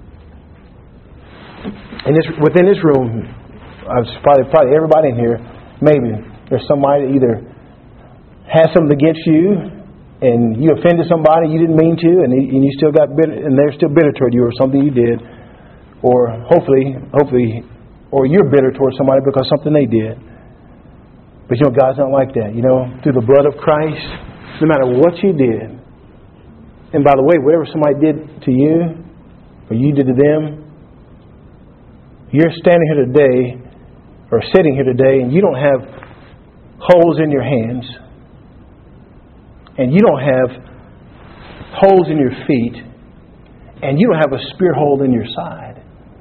And this, within this room, I was probably, probably everybody in here, maybe there's somebody that either has something against you and you offended somebody you didn't mean to, and, and you still got bitter, and they're still bitter toward you or something you did, or hopefully, hopefully, or you're bitter towards somebody because something they did. But you know, God's not like that. You know, through the blood of Christ, no matter what you did, and by the way, whatever somebody did to you or you did to them, you're standing here today or sitting here today and you don't have holes in your hands and you don't have holes in your feet and you don't have a spear hole in your side.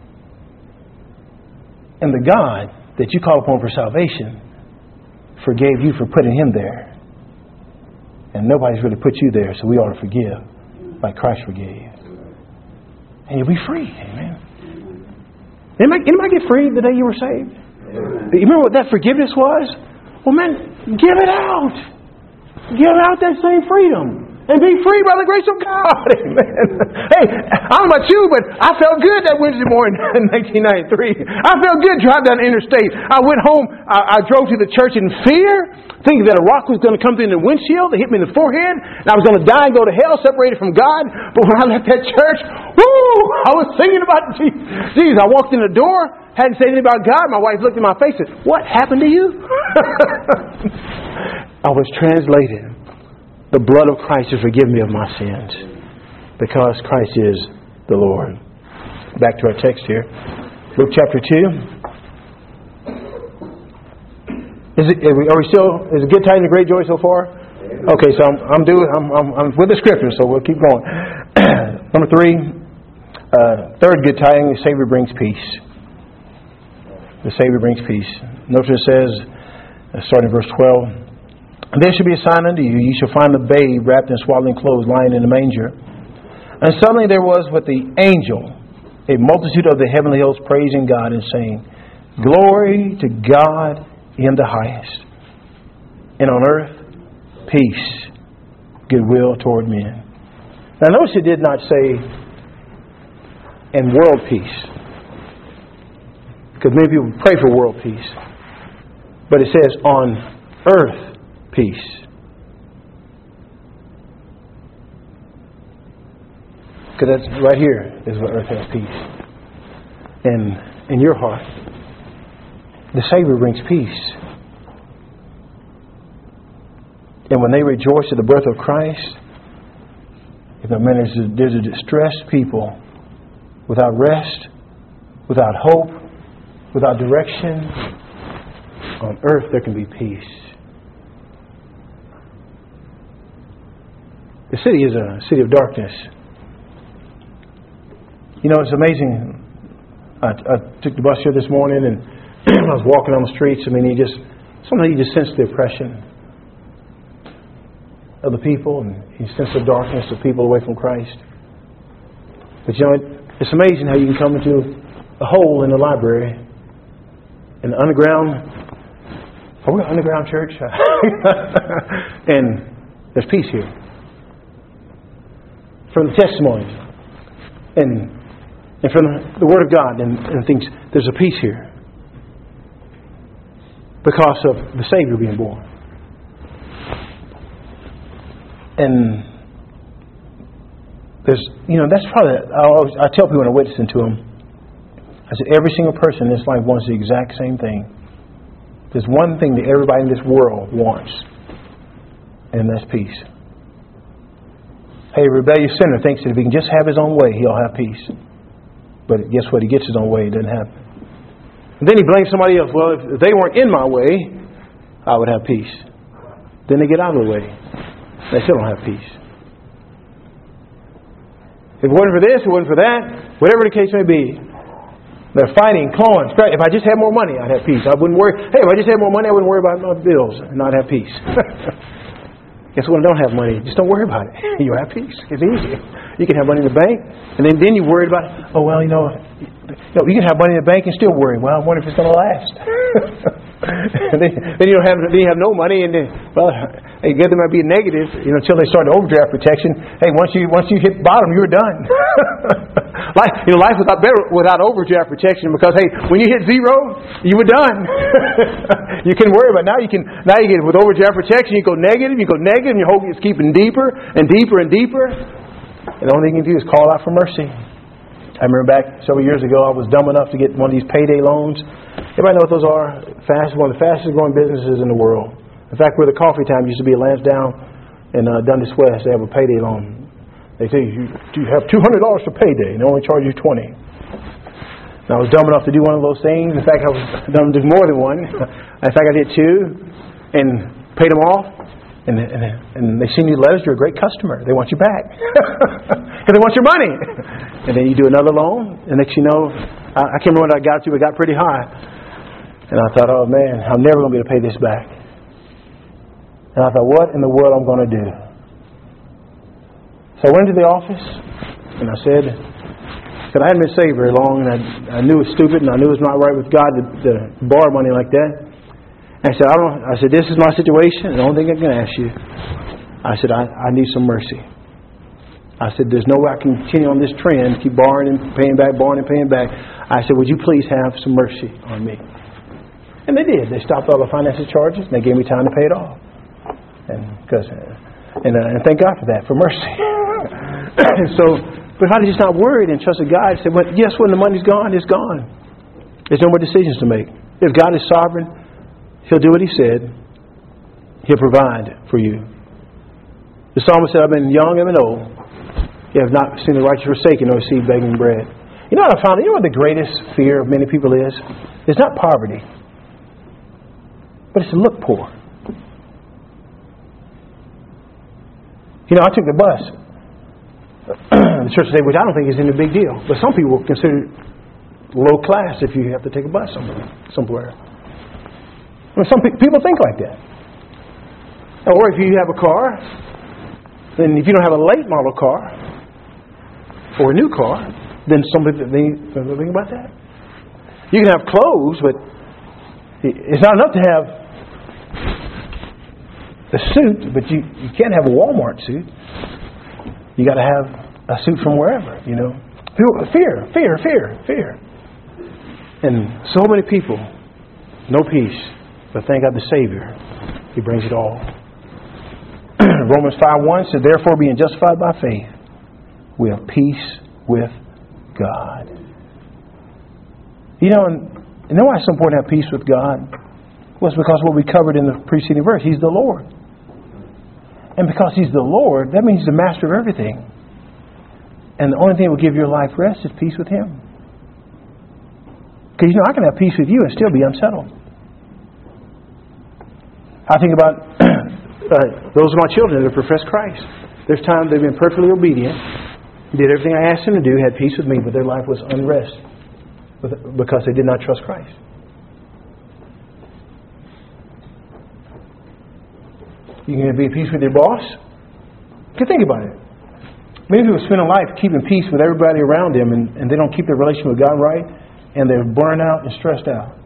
And the God that you call upon for salvation forgave you for putting Him there. And nobody's really put you there, so we ought to forgive like Christ forgave. And you'll be free. Amen. Anybody, anybody get free the day you were saved? You remember what that forgiveness was? Well, man, give it out. Give out that same freedom. And be free by the grace of God. Amen. Hey, I don't know about you, but I felt good that Wednesday morning in nineteen ninety-three. I felt good driving down the interstate. I went home. I, I drove to the church in fear, thinking that a rock was going to come through the windshield and hit me in the forehead, and I was going to die and go to hell, separated from God. But when I left that church, woo! I was singing about Jesus. Jesus, I walked in the door, hadn't said anything about God. My wife looked in my face and said, "What happened to you?" I was translated. The blood of Christ has forgiven me of my sins because Christ is the Lord. Back to our text here. Luke chapter two. Is it, are we, are we still, is it good tidings and great joy so far? Okay, so I'm, I'm doing, I'm, I'm, I'm with the scripture, so we'll keep going. Number three, uh, third good tiding, the Savior brings peace. The Savior brings peace. Notice it says, uh, starting in verse twelve, "There shall be a sign unto you. You shall find the babe wrapped in swaddling clothes, lying in a manger." And suddenly there was with the angel a multitude of the heavenly hosts praising God and saying, "Glory to God in the highest, and on earth peace, goodwill toward men." Now notice it did not say, "and world peace," because many people pray for world peace. But it says, "on earth peace." Because that's right here is where earth has peace. And in your heart, the Savior brings peace. And when they rejoice at the birth of Christ, if I mean, there's a, there's a distressed people without rest, without hope, without direction, on earth there can be peace. The city is a city of darkness. You know, it's amazing. I, I took the bus here this morning and I was walking on the streets. I mean, you just, sometimes you just sense the oppression of the people and you sense the darkness of people away from Christ. But you know, it, it's amazing how you can come into a hole in the library, in the underground. Are we an underground church? And there's peace here. From the testimonies and and from the Word of God and, and things, there's a peace here because of the Savior being born. And there's, you know, that's probably, I, always, I tell people when I'm witnessing to them, I said, every single person in this life wants the exact same thing. There's one thing that everybody in this world wants, and that's peace. Hey, a rebellious sinner thinks that if he can just have his own way, he'll have peace. But guess what? He gets his own way, it doesn't happen. And then he blames somebody else. Well, if they weren't in my way, I would have peace. Then they get out of the way. They still don't have peace. If it wasn't for this, it wasn't for that, whatever the case may be. They're fighting, clawing. If I just had more money, I'd have peace. I wouldn't worry. Hey, if I just had more money, I wouldn't worry about my bills and not have peace. Guess what? I don't have money. Just don't worry about it. You'll have peace. It's easy. You can have money in the bank, and then, then you worry about it. Oh, well, you know, you know, you can have money in the bank and still worry. Well, I wonder if it's going to last. then, then you don't have, then you have no money, and then, well, I guess there might be a negative, you know, until they start the overdraft protection. Hey, once you once you hit bottom, you're done. life, you know, life without better without overdraft protection, because hey, when you hit zero, you were done. You can worry about it. Now you can now you get with overdraft protection. You go negative, you go negative, and your hope is keeping deeper and deeper and deeper. And the only thing you can do is call out for mercy. I remember back several years ago, I was dumb enough to get one of these payday loans. Everybody know what those are? Fast, one of the fastest growing businesses in the world. In fact, where the Coffee Time used to be at Lansdowne and uh, Dundas West, they have a payday loan. They say you, you have two hundred dollars for payday, and they only charge you twenty dollars. And I was dumb enough to do one of those things. In fact, I was dumb to do more than one. In fact, I did two and paid them off. And, and, and they send you letters. You're a great customer. They want you back because they want your money. And then you do another loan, and next you know, I, I can't remember what I got to. It got pretty high, and I thought, oh man, I'm never going to be able to pay this back. And I thought, what in the world I'm going to do? So I went to the office, and I said, because I hadn't been saved very long, and I, I knew it was stupid, and I knew it was not right with God to, to borrow money like that. I said, I don't. I said, this is my situation. The only thing I can ask you, I said, I, I need some mercy. I said, there's no way I can continue on this trend, keep borrowing and paying back, borrowing and paying back. I said, would you please have some mercy on me? And they did. They stopped all the financial charges, and they gave me time to pay it off. And because, and, uh, and thank God for that, for mercy. And so, but if I just not worried and trusted God, I said, well, yes, when the money's gone, it's gone. There's no more decisions to make. If God is sovereign, He'll do what He said. He'll provide for you. The psalmist said, I've been young, I've been old. You have not seen the righteous forsaken nor seed begging bread. You know what I found? You know what the greatest fear of many people is? It's not poverty, but it's to look poor. You know, I took the bus. The church today, which I don't think is any big deal. But some people consider it low class if you have to take a bus somewhere. somewhere. I mean, some pe- people think like that. Or if you have a car, then if you don't have a late model car or a new car, then somebody think, think about that. You can have clothes, but it's not enough to have a suit, but you, you can't have a Walmart suit. You got to have a suit from wherever, you know. Fear, fear, fear, fear. And so many people, no peace. But thank God the Savior, He brings it all. Romans five one said, therefore being justified by faith, we have peace with God. You know, and you know why it's so important to have peace with God? Well, it's because what we covered in the preceding verse, He's the Lord. And because He's the Lord, that means He's the master of everything. And the only thing that will give your life rest is peace with Him. Because you know, I can have peace with you and still be unsettled. I think about uh, those of my children that have professed Christ. There's times they've been perfectly obedient, did everything I asked them to do, had peace with me, but their life was unrest because they did not trust Christ. You can be at peace with your boss. You can think about it. Many people spend a life keeping peace with everybody around them, and, and they don't keep their relationship with God right, and they're burned out and stressed out.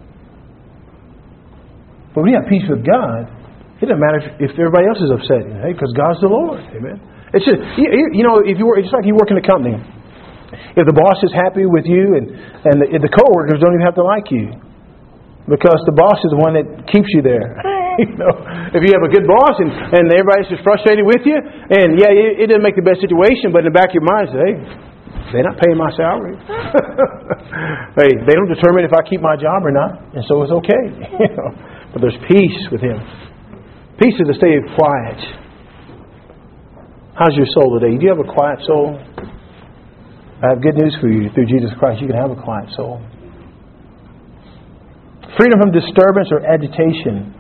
But when you have peace with God, it doesn't matter if, if everybody else is upset. Hey, because God's the Lord. Amen. It's just, you, you know, if you work, it's like you work in a company. If the boss is happy with you, and and the, the co-workers don't even have to like you, because the boss is the one that keeps you there. You know, if you have a good boss and, and everybody's just frustrated with you, and yeah, it, it doesn't make the best situation, but in the back of your mind, say, hey, they're not paying my salary. Hey, they don't determine if I keep my job or not, and so it's okay. You know, but there's peace with Him. Peace is a state of quiet. How's your soul today? Do you have a quiet soul? I have good news for you. Through Jesus Christ, you can have a quiet soul. Freedom from disturbance or agitation.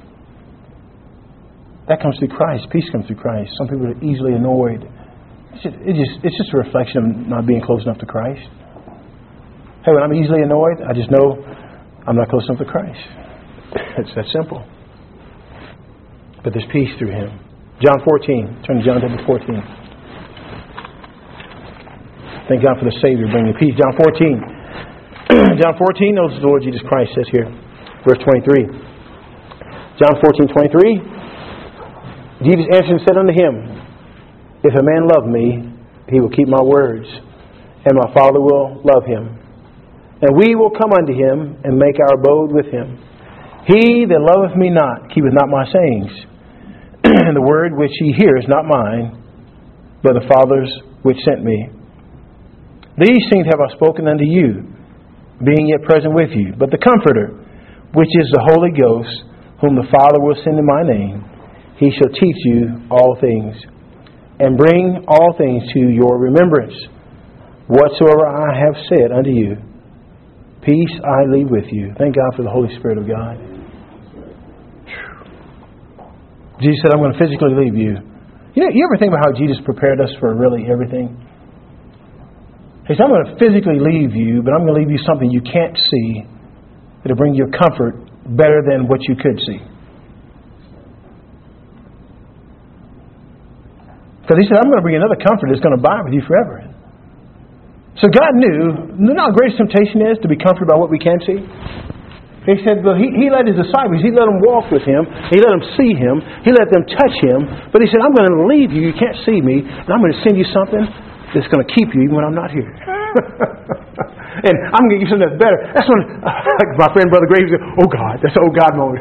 That comes through Christ. Peace comes through Christ. Some people are easily annoyed. It's just, it's just, it's just a reflection of not being close enough to Christ. Hey, when I'm easily annoyed, I just know I'm not close enough to Christ. It's that simple. But there's peace through Him. John fourteen. Turn to John chapter fourteen. Thank God for the Savior bringing peace. John fourteen. John fourteen, notice the Lord Jesus Christ says here. Verse twenty-three. John fourteen, twenty-three. Jesus answered and said unto him, If a man love me, he will keep my words, and my Father will love him. And we will come unto him, and make our abode with him. He that loveth me not, keepeth not my sayings. And the word which ye hear is not mine, but the Father's which sent me. These things have I spoken unto you, being yet present with you. But the Comforter, which is the Holy Ghost, whom the Father will send in my name, He shall teach you all things, and bring all things to your remembrance, whatsoever I have said unto you. Peace I leave with you. Thank God for the Holy Spirit of God. Jesus said, I'm going to physically leave you. You know, you ever think about how Jesus prepared us for really everything? He said, I'm going to physically leave you, but I'm going to leave you something you can't see that'll bring you comfort better than what you could see. Because He said, I'm going to bring another comfort that's going to abide with you forever. So God knew, you know how great temptation is to be comforted by what we can see? He said, well, he, he let His disciples, He let them walk with Him, He let them see Him, He let them touch Him, but He said, I'm going to leave you, you can't see me, and I'm going to send you something that's going to keep you even when I'm not here. And I'm going to give you something that's better. That's when, like my friend Brother Graves said, oh God, that's the oh God moment.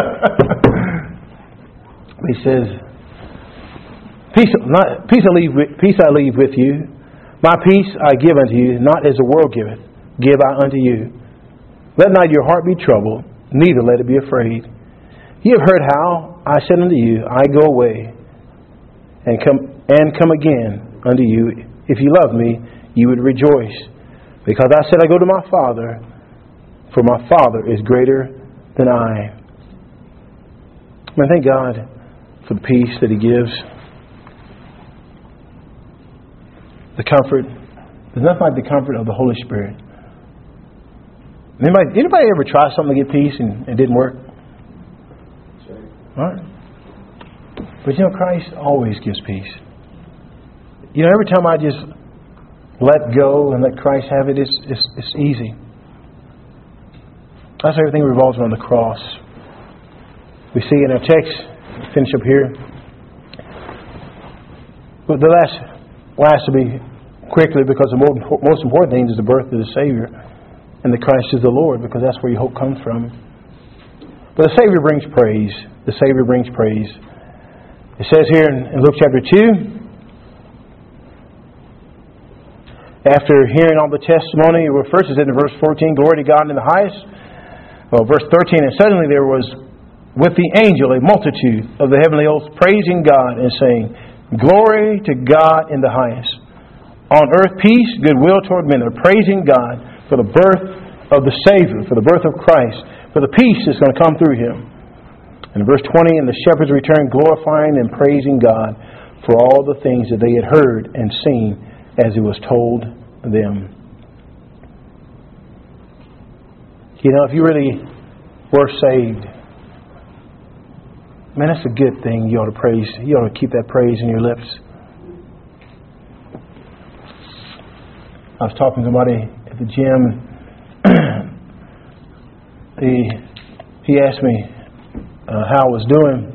He says, peace, not, peace, I leave with, peace I leave with you, my peace I give unto you, not as the world giveth, give I unto you. Let not your heart be troubled, neither let it be afraid. You have heard how I said unto you, I go away and come and come again unto you. If you love me, you would rejoice. Because I said I go to my Father, for my Father is greater than I. I thank God for the peace that He gives. The comfort. There's nothing like the comfort of the Holy Spirit. Anybody, anybody ever try something to get peace and it didn't work? Sure. All right. But you know, Christ always gives peace. You know, every time I just let go and let Christ have it, it's, it's, it's easy. That's everything revolves around the cross. We see in our text, finish up here. But the last, last to be quickly, because the most, most important thing is the birth of the Savior. And the Christ is the Lord, because that's where your hope comes from. But the Savior brings praise. The Savior brings praise. It says here in Luke chapter two, after hearing all the testimony, well, first it said in verse fourteen, glory to God in the highest. Well, verse thirteen, and suddenly there was with the angel a multitude of the heavenly hosts praising God and saying, glory to God in the highest. On earth peace, goodwill toward men. They're praising God for the birth of the Savior, for the birth of Christ, for the peace that's going to come through Him. And in verse twenty, and the shepherds returned glorifying and praising God for all the things that they had heard and seen as it was told them. You know, if you really were saved, man, that's a good thing. You ought to praise. You ought to keep that praise in your lips. I was talking to somebody at the gym. he he asked me uh, how I was doing,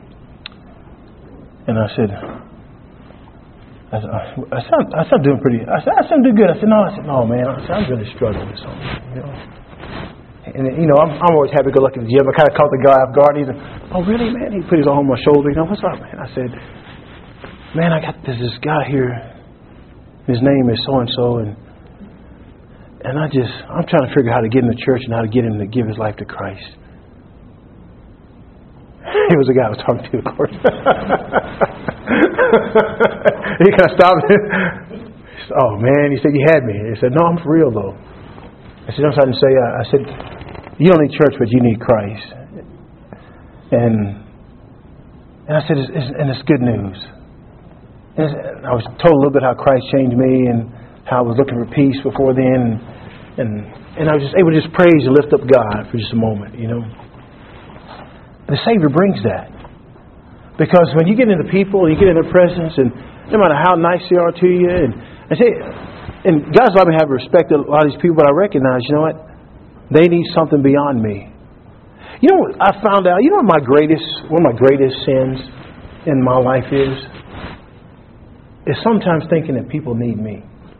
and I said, I said, I said, I said I'm doing pretty. I said, I said I'm doing good. I said, no, I said, no, man. I said, I'm really struggling with something. You know, and you know, I'm, I'm always happy to go look at the gym. I kind of caught the guy off guard. He's like, oh, really, man? He put his arm on my shoulder. You know, what's up, man? I said, man, I got this this guy here. His name is so and so, and and I just I'm trying to figure out how to get him to church and how to get him to give his life to Christ. He was the guy I was talking to, of course. He kind of stopped. Said, oh man, he said you had me. He said, no, I'm for real though. I said, no, I didn't say. Uh, I said, you don't need church, but you need Christ. And and I said, it's, it's, and it's good news. And I was told a little bit how Christ changed me and how I was looking for peace before then. And And and I was just able to just praise and lift up God for just a moment, you know. The Savior brings that. Because when you get into people, you get in their presence, and no matter how nice they are to you, and I say, and God's allowed me to have respect to a lot of these people, but I recognize, you know what? They need something beyond me. You know what I found out? You know what my greatest, one of my greatest sins in my life is? Is sometimes thinking that people need me.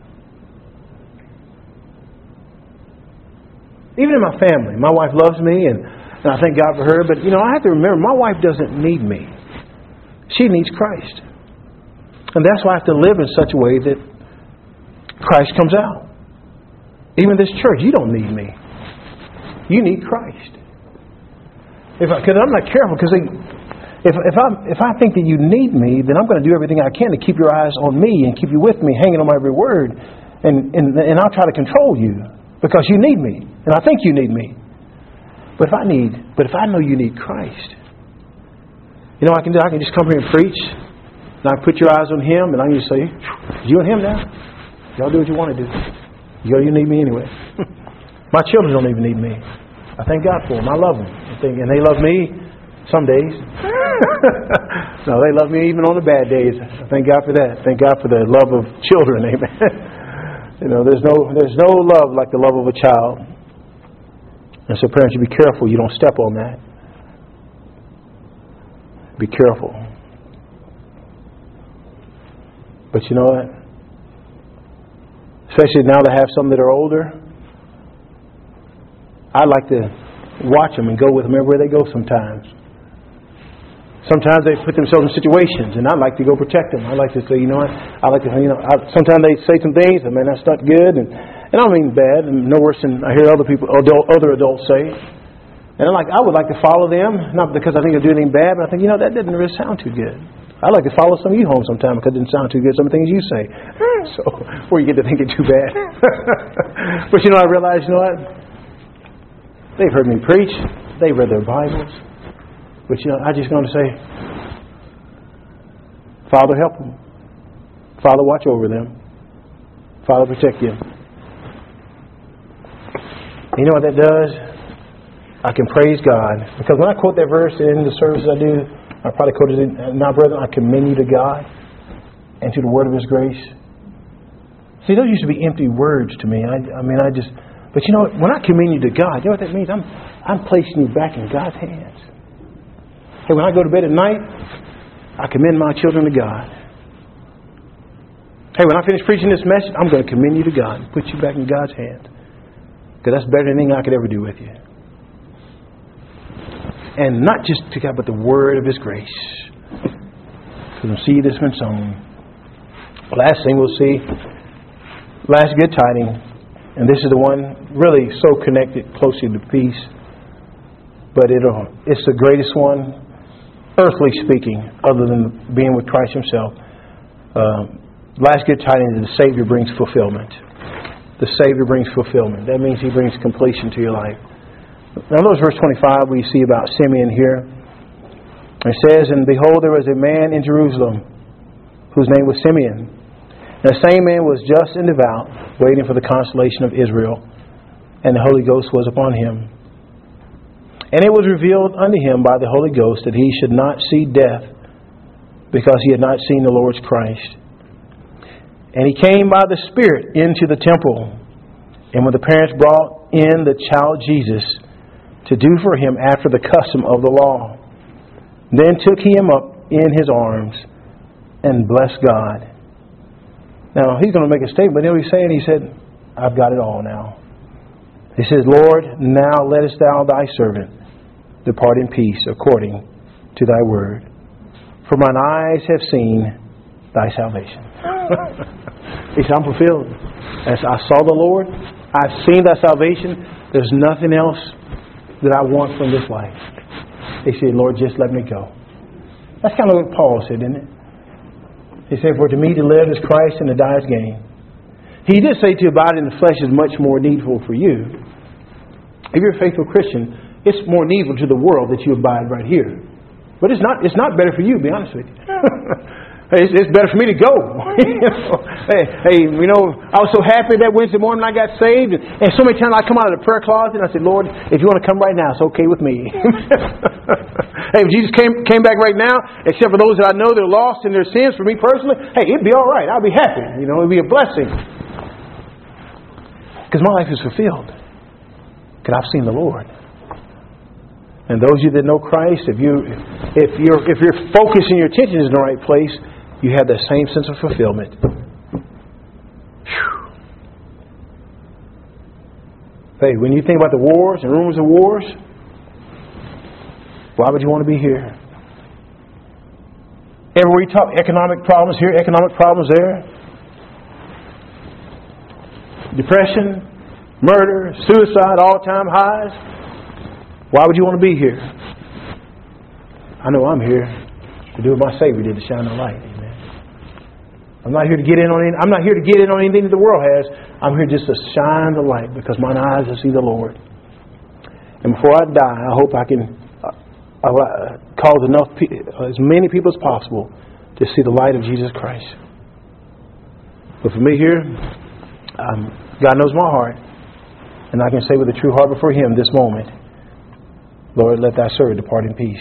Even in my family, my wife loves me, and, and I thank God for her. But, you know, I have to remember, my wife doesn't need me. She needs Christ. And that's why I have to live in such a way that Christ comes out. Even this church, you don't need me. You need Christ. If Because I'm not careful, because if, if, I, if I think that you need me, then I'm going to do everything I can to keep your eyes on me and keep you with me, hanging on my every word. And, and, and I'll try to control you because you need me. And I think you need me. But if I need, but if I know you need Christ, you know what I can do? I can just come here and preach. And I put your eyes on Him, and I can just say, you and Him now. Y'all do what you want to do. You you need me anyway. My children don't even need me. I thank God for them. I love them. I think, and they love me some days. No, they love me even on the bad days. I thank God for that. Thank God for the love of children. Amen. You know, there's no there's no love like the love of a child. And so parents, you be careful you don't step on that. Be careful. But you know what? Especially now that I have some that are older, I like to watch them and go with them everywhere they go sometimes. Sometimes they put themselves in situations, and I like to go protect them. I like to say, you know what? I like to, you know, I, sometimes they say some things, and man, that's not good, and And I don't mean bad, and no worse than I hear other people, adult, other adults say. And I'm like, I would like to follow them, not because I think they're doing anything bad, but I think, you know, that didn't really sound too good. I'd like to follow some of you home sometime because it didn't sound too good, some of the things you say. So, before you get to thinking too bad. But you know, I realize, you know what? They've heard me preach. They've read their Bibles. But you know, I just going to say, Father, help them. Father, watch over them. Father, protect them. You know what that does? I can praise God. Because when I quote that verse in the services I do, I probably quoted it, now brethren, I commend you to God and to the word of His grace. See, those used to be empty words to me. I, I mean, I just, but you know what? When I commend you to God, you know what that means? I'm, I'm placing you back in God's hands. Hey, when I go to bed at night, I commend my children to God. Hey, when I finish preaching this message, I'm going to commend you to God and put you back in God's hands. Because that's better than anything I could ever do with you. And not just to God, but the word of His grace. So we'll see this one song. Last thing we'll see. Last good tidings. And this is the one really so connected closely to peace. But it'll, it's the greatest one, earthly speaking, other than being with Christ Himself. Um, last good tidings is the Savior brings fulfillment. The Savior brings fulfillment. That means He brings completion to your life. Now notice verse twenty-five, we see about Simeon here. It says, and behold, there was a man in Jerusalem whose name was Simeon. And the same man was just and devout, waiting for the consolation of Israel. And the Holy Ghost was upon him. And it was revealed unto him by the Holy Ghost that he should not see death, because he had not seen the Lord's Christ. And he came by the Spirit into the temple. And when the parents brought in the child Jesus to do for him after the custom of the law, then took he him up in his arms and blessed God. Now, he's going to make a statement. You know what he's saying? He said, I've got it all now. He says, Lord, now lettest thou thy servant depart in peace according to thy word. For mine eyes have seen thy salvation. He said, I'm fulfilled. As I saw the Lord, I've seen thy salvation. There's nothing else that I want from this life. He said, Lord, just let me go. That's kind of what Paul said, isn't it? He said, for to me to live is Christ and to die is gain. He did say to abide in the flesh is much more needful for you. If you're a faithful Christian, it's more needful to the world that you abide right here. But it's not it's not better for you, to be honest with you. Hey, it's, it's better for me to go. you know? Hey, hey, you know, I was so happy that Wednesday morning I got saved. And, and so many times I come out of the prayer closet and I said, Lord, if you want to come right now, it's okay with me. Hey, if Jesus came came back right now, except for those that I know that are lost in their sins, for me personally, hey, it'd be all right. I'll be happy. You know, it'd be a blessing. Because my life is fulfilled. Because I've seen the Lord. And those of you that know Christ, if you if you're if your focus and your attention is in the right place, you have that same sense of fulfillment. Whew. Hey, when you think about the wars and rumors of wars, why would you want to be here? Everywhere you talk, economic problems here, economic problems there. Depression, murder, suicide, all-time highs. Why would you want to be here? I know I'm here to do what my Savior did, to shine the light. Amen. I'm not here to get in on any, I'm not here to get in on anything that the world has. I'm here just to shine the light because mine eyes will see the Lord. And before I die, I hope I can uh, cause enough, as many people as possible, to see the light of Jesus Christ. But for me here, um, God knows my heart, and I can say with a true heart before Him this moment, Lord, let thy servant depart in peace.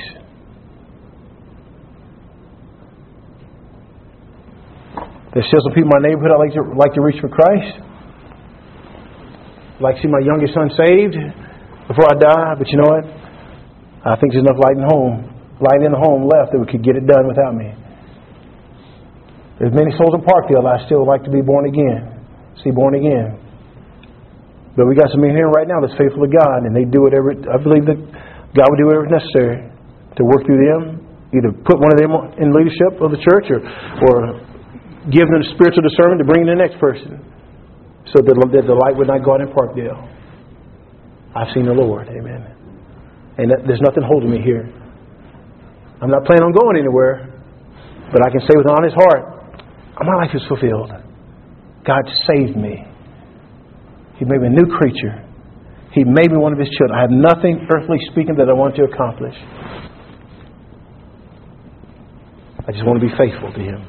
There's still some people in my neighborhood I like to like to reach for Christ. I'd like to see my youngest son saved before I die, but you know what? I think there's enough light in home, light in the home left that we could get it done without me. There's many souls in Parkdale I still like to be born again, see born again. But we got some in here right now that's faithful to God, and they do whatever. I believe that God will do whatever is necessary to work through them. Either put one of them in leadership of the church, or, or give them spiritual discernment to bring in the next person, so that the light would not go out in Parkdale. I've seen the Lord, amen. And that, there's nothing holding me here. I'm not planning on going anywhere, but I can say with an honest heart, my life is fulfilled. God saved me. He made me a new creature. He made me one of His children. I have nothing earthly speaking that I want to accomplish. I just want to be faithful to Him.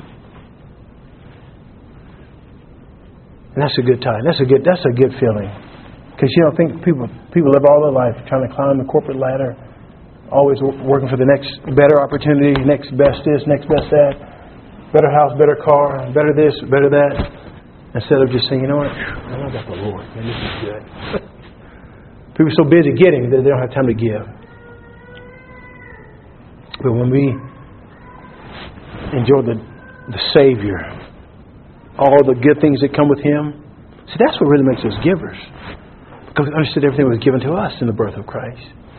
And that's a good time. That's a good that's a good feeling. Because you know, I think people people live all their life trying to climb the corporate ladder, always working for the next better opportunity, next best this, next best that, better house, better car, better this, better that. Instead of just saying, you know what, I got the Lord. Man, this is good. People are so busy getting that they don't have time to give. But when we enjoy the, the Savior, all the good things that come with Him, see, that's what really makes us givers. Because we understood everything was given to us in the birth of Christ.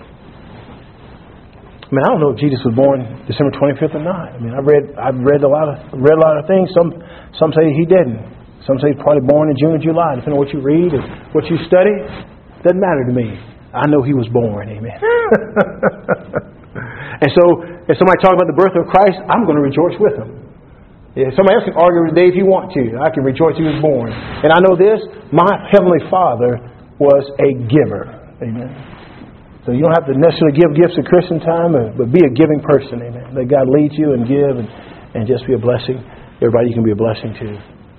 I mean, I don't know if Jesus was born December twenty-fifth or not. I mean, I've read I've read a lot of read a lot of things. Some some say He didn't. Some say He's probably born in June or July. Depending on what you read and what you study, doesn't matter to me. I know He was born. Amen. And so, if somebody talks about the birth of Christ, I'm going to rejoice with them. If somebody else can argue with Dave if you want to. I can rejoice He was born. And I know this: my Heavenly Father was a giver. Amen. So you don't have to necessarily give gifts at Christian time, but be a giving person. Amen. Let God lead you and give, and, and just be a blessing. Everybody you can be a blessing to.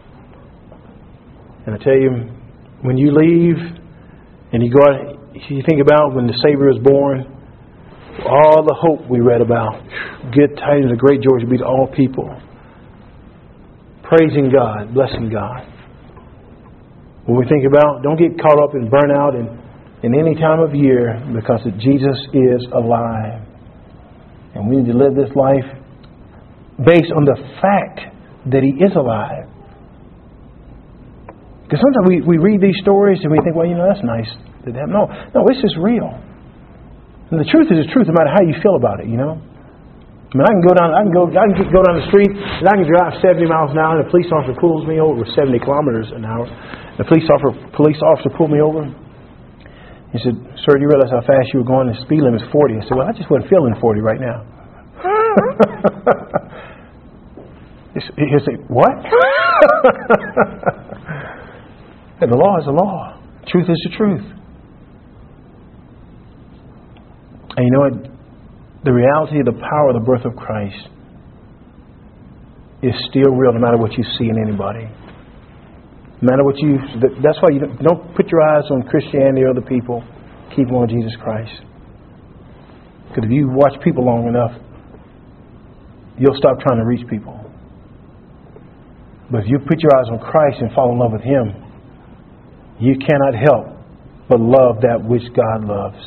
And I tell you, when you leave and you go out, you think about when the Savior was born, all the hope we read about, good tidings of great joy to be to all people. Praising God, blessing God. When we think about, don't get caught up in burnout in, in any time of year, because Jesus is alive. And we need to live this life based on the fact that He is alive. Because sometimes we, we read these stories and we think, well, you know, that's nice. No, no, it's just real. And the truth is the truth no matter how you feel about it, you know. I mean, I can go down, I can go, I can go down the street and I can drive seventy miles an hour and the police officer pulls me over with seventy kilometers an hour. The police officer, police officer pulled me over. He said, "Sir, do you realize how fast you were going? The speed limit is forty." I said, "Well, I just wasn't feeling forty right now." He'll say, "What?" And the law is the law. Truth is the truth. And you know what? The reality of the power of the birth of Christ is still real no matter what you see in anybody. No matter what you... That's why you don't, don't put your eyes on Christianity or other people. Keep them on Jesus Christ. Because if you watch people long enough, you'll stop trying to reach people. But if you put your eyes on Christ and fall in love with Him, you cannot help but love that which God loves.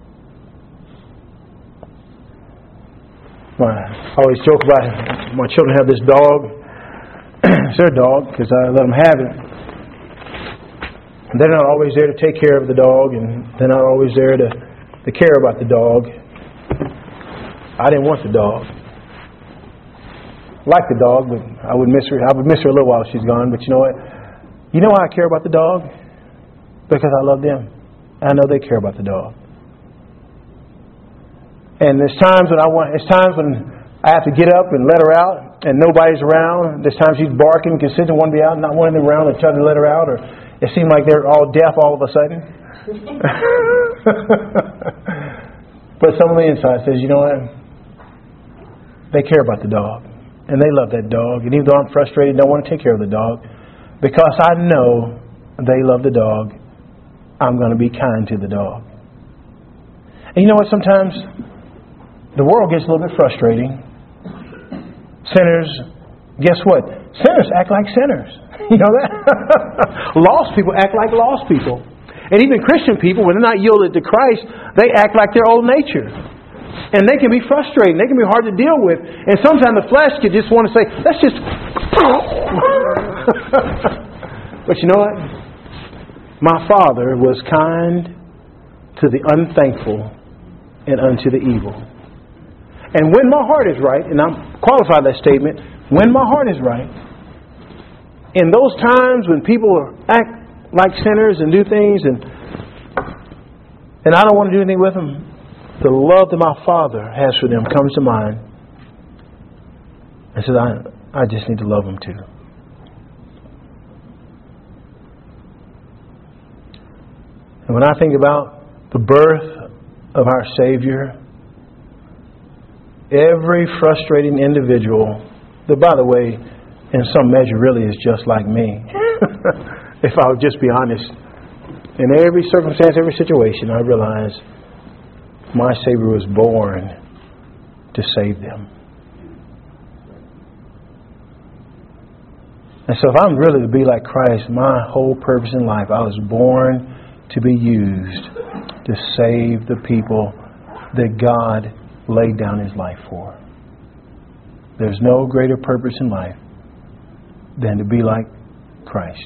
I always joke about it. My children have this dog. It's their dog because I let them have it. And they're not always there to take care of the dog, and they're not always there to, to care about the dog. I didn't want the dog. I like the dog, but I would miss her. I would miss her a little while she's gone. But you know what? You know why I care about the dog? Because I love them. I know they care about the dog. And there's times when I want. There's times when I have to get up and let her out, and nobody's around. There's times she's barking, consistent, want to be out, not wanting them around, and trying to let her out, or it seems like they're all deaf all of a sudden. But some on the inside says, you know what? They care about the dog. And they love that dog. And even though I'm frustrated, don't want to take care of the dog, because I know they love the dog, I'm going to be kind to the dog. And you know what? Sometimes the world gets a little bit frustrating. Sinners, guess what? Sinners act like sinners. You know that? Lost people act like lost people. And even Christian people, when they're not yielded to Christ, they act like their old nature. And they can be frustrating. They can be hard to deal with. And sometimes the flesh could just want to say, let's just... But you know what? My Father was kind to the unthankful and unto the evil. And when my heart is right, and I'm qualified that statement, when my heart is right, in those times when people act like sinners and do things, and and I don't want to do anything with them, the love that my Father has for them comes to mind. And says, I, I just need to love them too. And when I think about the birth of our Savior, every frustrating individual, that, by the way, in some measure really is just like me, if I would just be honest, in every circumstance, every situation, I realize my Savior was born to save them. And so if I'm really to be like Christ, my whole purpose in life, I was born to be used to save the people that God laid down His life for. There's no greater purpose in life than to be like Christ.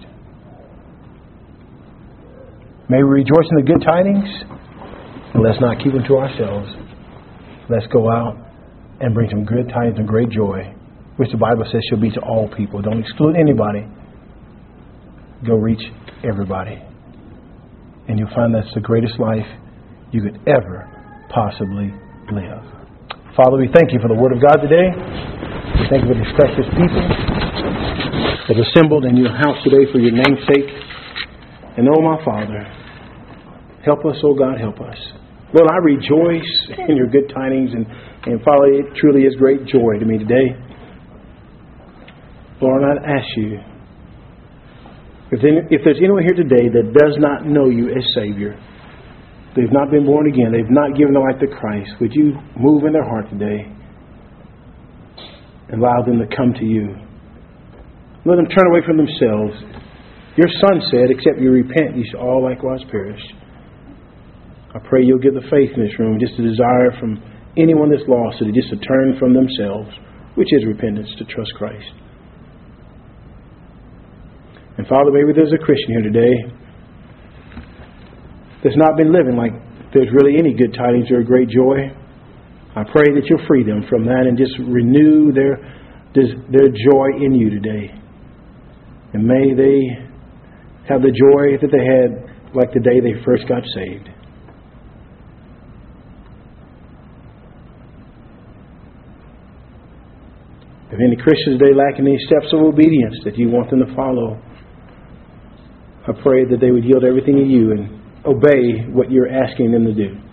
May we rejoice in the good tidings, and let's not keep them to ourselves. Let's go out and bring some good tidings and great joy, which the Bible says shall be to all people. Don't exclude anybody. Go reach everybody. And you'll find that's the greatest life you could ever possibly live. Father, we thank You for the Word of God today. We thank You for these precious people that are assembled in Your house today for Your name's sake. And oh, my Father, help us, oh God, help us. Lord, I rejoice in Your good tidings, and, and Father, it truly is great joy to me today. Lord, I'd ask You, if, if there's anyone here today that does not know You as Savior, they've not been born again, they've not given their life to Christ, would You move in their heart today and allow them to come to You? Let them turn away from themselves. Your Son said, except you repent, you shall all likewise perish. I pray You'll give the faith in this room, just a desire from anyone that's lost, to just to turn from themselves, which is repentance, to trust Christ. And Father, maybe there's a Christian here today that's not been living like there's really any good tidings or great joy. I pray that You'll free them from that and just renew their, their joy in You today. And may they have the joy that they had like the day they first got saved. If any Christians today lacking these steps of obedience that You want them to follow, I pray that they would yield everything to You and obey what You're asking them to do.